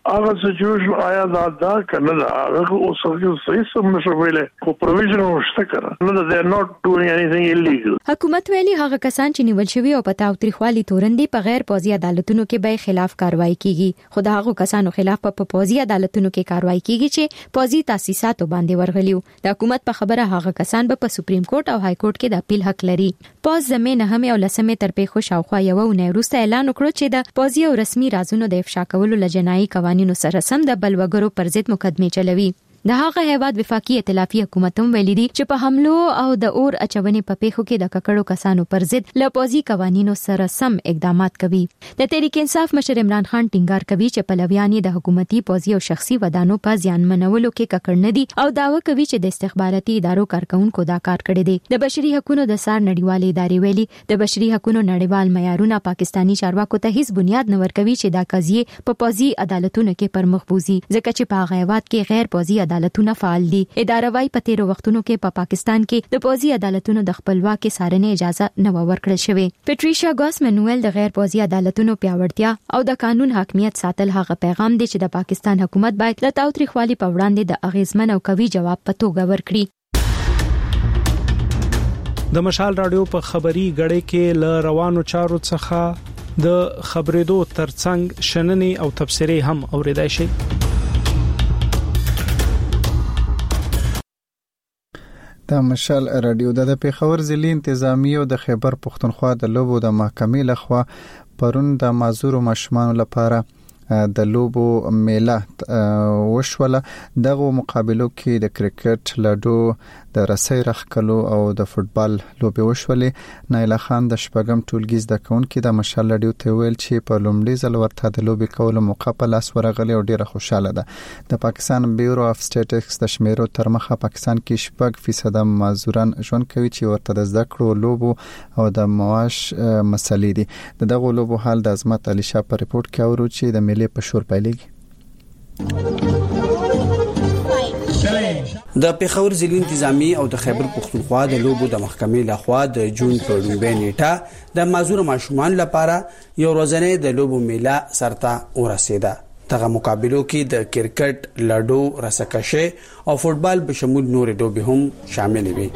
هغه سچويشن آیا دا کنه دا هغه اوس صحیح سم نشو ویلې خو پروویژن ورشته کړه نو they are not doing anything illegal. حکومت ویلي هغه کسان چې نیول شوی او په تاوتریخوالي تورندې په غیر پوځي عدالتونو کې به خلاف کاروایی کیږي خو د هغه کسانو خلاف په پوځي عدالتونو کې کاروایی کیږي چې پوځي تاسیساتو باندې ورغلیو. د حکومت په خبره هغه کسان به په سپریم کورټ او های کورټ کې د اپیل حق لري. پوز زمينه هم او لسمه تر په خوشاوخوا یو نه وروسته اعلان وکړ چې د پوځي او رسمي رازونو د افشا کولو لجنایي قوانینو سره سم د بلوګرو پر ضد مقدمه چلوي. د هغه هیواد وفاقي ائتلافي حکومت هم ویلي دي چې په حملو او د اور اچونې په پیښو کې د ککړو کسانو پر ضد له پوځي قوانینو سره سم اقدامات کوي. د تحریک انصاف مشر عمران خان ټینګار کوي چې پلویان د حکومتي پوځي او شخصي ودانو په ځان منولو کې ککړ نه دي او داوا کوي چې د استخباراتي ادارو کارکونکو دا کار کړی دی. د بشري حقوقو د سار نړیوالې ادارې ویلي د بشري حقوقو نړیوال معیارونه پاکستانی چارواکو ته هیڅ بنیاد نه ورکوي چې دا قضیه په پوځي عدالتونو کې پرمخ بوزي ځکه چې په هغه هیواد کې غیر پوځي عدالتونه فعال دي. اداره وايي په تیرو وختونو کې په پاکستان کې د پوځي عدالتونو د خپلواکي څارنې اجازه نه ورکړل شوې. پیټریشا ګاس منویل د غیر پوځي عدالتونو پیاوړتیا او د قانون حاکمیت ساتل هغه پیغام دی چې د پاکستان حکومت باید له تاوتریخوالي په وړاندې د اغیزمن او قوي جواب په توګه ورکړي. د مشال رادیو په خبري غړې کې ل روانو چارو څخه د خبرېدو ترڅنګ شننې او تبصرې هم اوریدای شي. د مشال رادیو د پیښور ضلع انتظامی او د خیبر پښتونخوا د لوبو د محکمې لخوا پرون د معذور ماشومان لپاره د لوبو میله وشوله. دغه مقابلو کې د کرکټ، لاډو، د رسۍ رخکلو او د فوتبال لوبې وشولې. نایله خان د شپږم ټولګي زده کوونکې د مشال رادیو ته ویل چې په لومړي ځل ورته د لوبې کولو موقع په لاس ورغلی او ډیره خوشاله ده. د پاکستان بیورو اف سټیټکس د شمیرو تر مخه پاکستان کې 6% معذوران ژوند کوي چې ورته د زده کړو، لوبو او د معاش مسلې دي. دغه لوبو حال د عظمت علي شاه په ریپورت کې اورو چې د ملي په شور پیلېږي. د پیښور ضلع انتظامی او د خیبر پښتونخوا د لوبو د محکمې لخوا د جون په لومړۍ نیټه د معذور ماشومان لپاره یو ورځنۍ د لوبو میله سرته ورسېده. دغه مقابلو کې د کرکټ، لاډو، رسکشي او فوتبال په شمول نور لوبې هم شامل وي.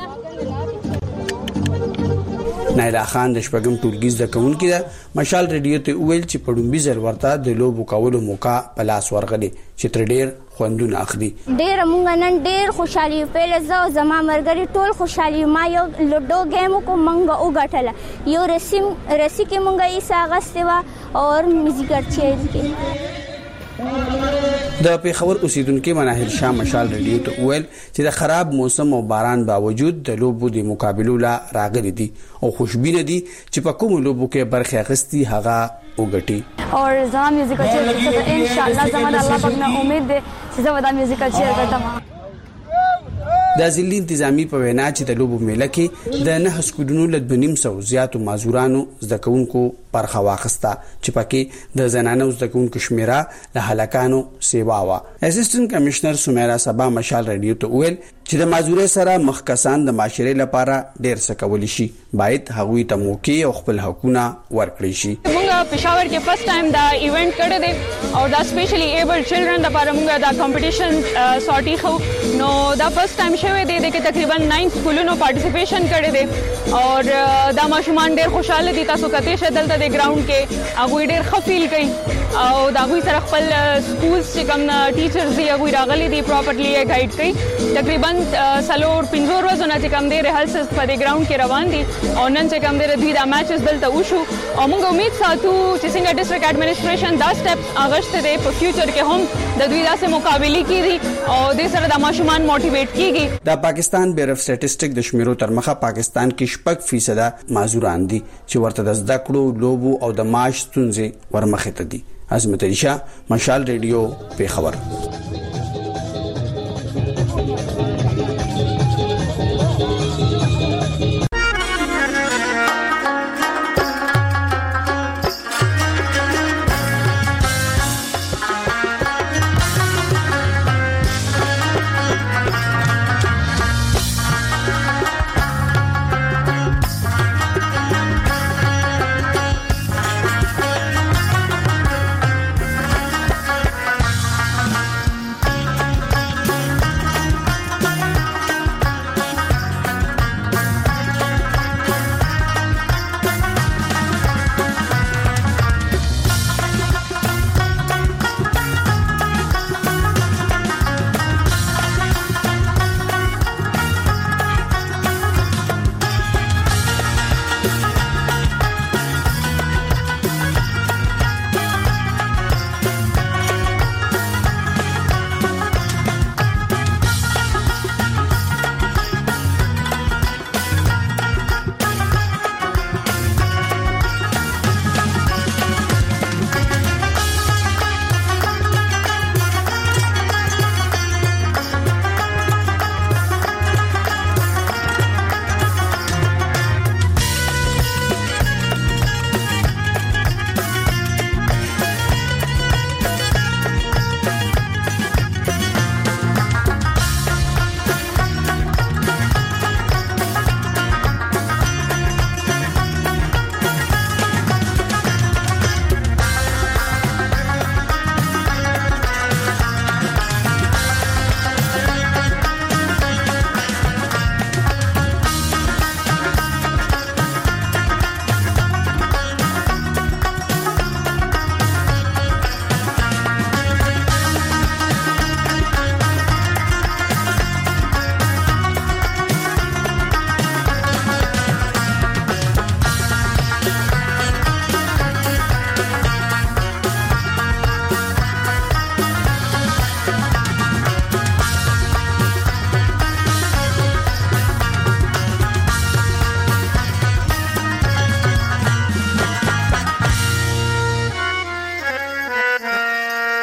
نایله خان د شپږم ټولګي زده کوونکې ده مشال رادیو ته ویل چې په لومړي ځل ورته د لوبو کولو موقع په لاس ورغلی چې تر ډیر خوندونه اخلي. ډیر مونږ نن ډیر خوشالي پیل زو زما مرګري ټول خوشالي ما یو لوډو گیم کو مونږ وګټله یو رسي کې مونږ یې ساغستوا او میوزیک چیل د پیښور اوسیدونکو مناهل شاه مشال رادیو ته ویل چې د خراب موسم او باران باوجود د لوبو د مقابلو لا راغلي دي او خوشبینه دي چې په کوم لوبو کې برخه اخیستي هغه وګټي. اور زما میوزیک چیل ان شاء الله زما الله پاک نه امید ده چې زما د میوزیک چیل ګټم. د ضلع انتظامی په وینا چې د لوبو میله کې د 9 سکولونو له 200 زیاتو معذورانو زده کوونکو برخه واخیسته چې پکې د زنانو زده کوونکو شمیره له هلاکانو سیوا وا. اسسټنټ کمشنر سمیرا صبا مشال رادیو ته ویل چې د معذورۍ سره مخ کسان د معاشري لپاره ډیر څه کولی شي، باید هغوی ته موقع او خپل حقوقونه ورکړي شي. موږ پېښور کې فرست ټایم دا ایونت کړی دی او دا سپیشلی ایبل چلډرن لپاره موږ دا کمپټیشن سارټي خو نو دا فرست ټایم شوی دی چې تقریبا 9 سکولونو پارټیسیپیشن کړی دی او دا ماشومان ډیر خوشاله دي. تاسو کته شه دلته د ګراوند کې هغه ډیر خفیل کوي او دا غوي سره خپل سکولز چې کوم ټیچرز دی هغه راغلي دي پراپرلی گایډ کوي. تقریبا سلور 15 ورځې چې کوم دی ریهرسلز په د ګراوند کې روان دي او نن چې کوم دی دوی دا میچز دلته وشو او موږ امید ساتو چې څنګه ډیسټریکټ اډمنسټریشن دا سټپ اغشته دی په فیوچر کې هم د دوی داسې مقابله کیږي او د سره د ماشومان موټیویټ کیږي. د پاکستان بیورو اف سټیټسټک د شمیرو تر مخه پاکستان کې 6% معذوران دي چې ورته د زده کړو، لوبو او د معاش ستونزې ورمخې ته دي. عظمت علی شاه مشال رادیو پیښور.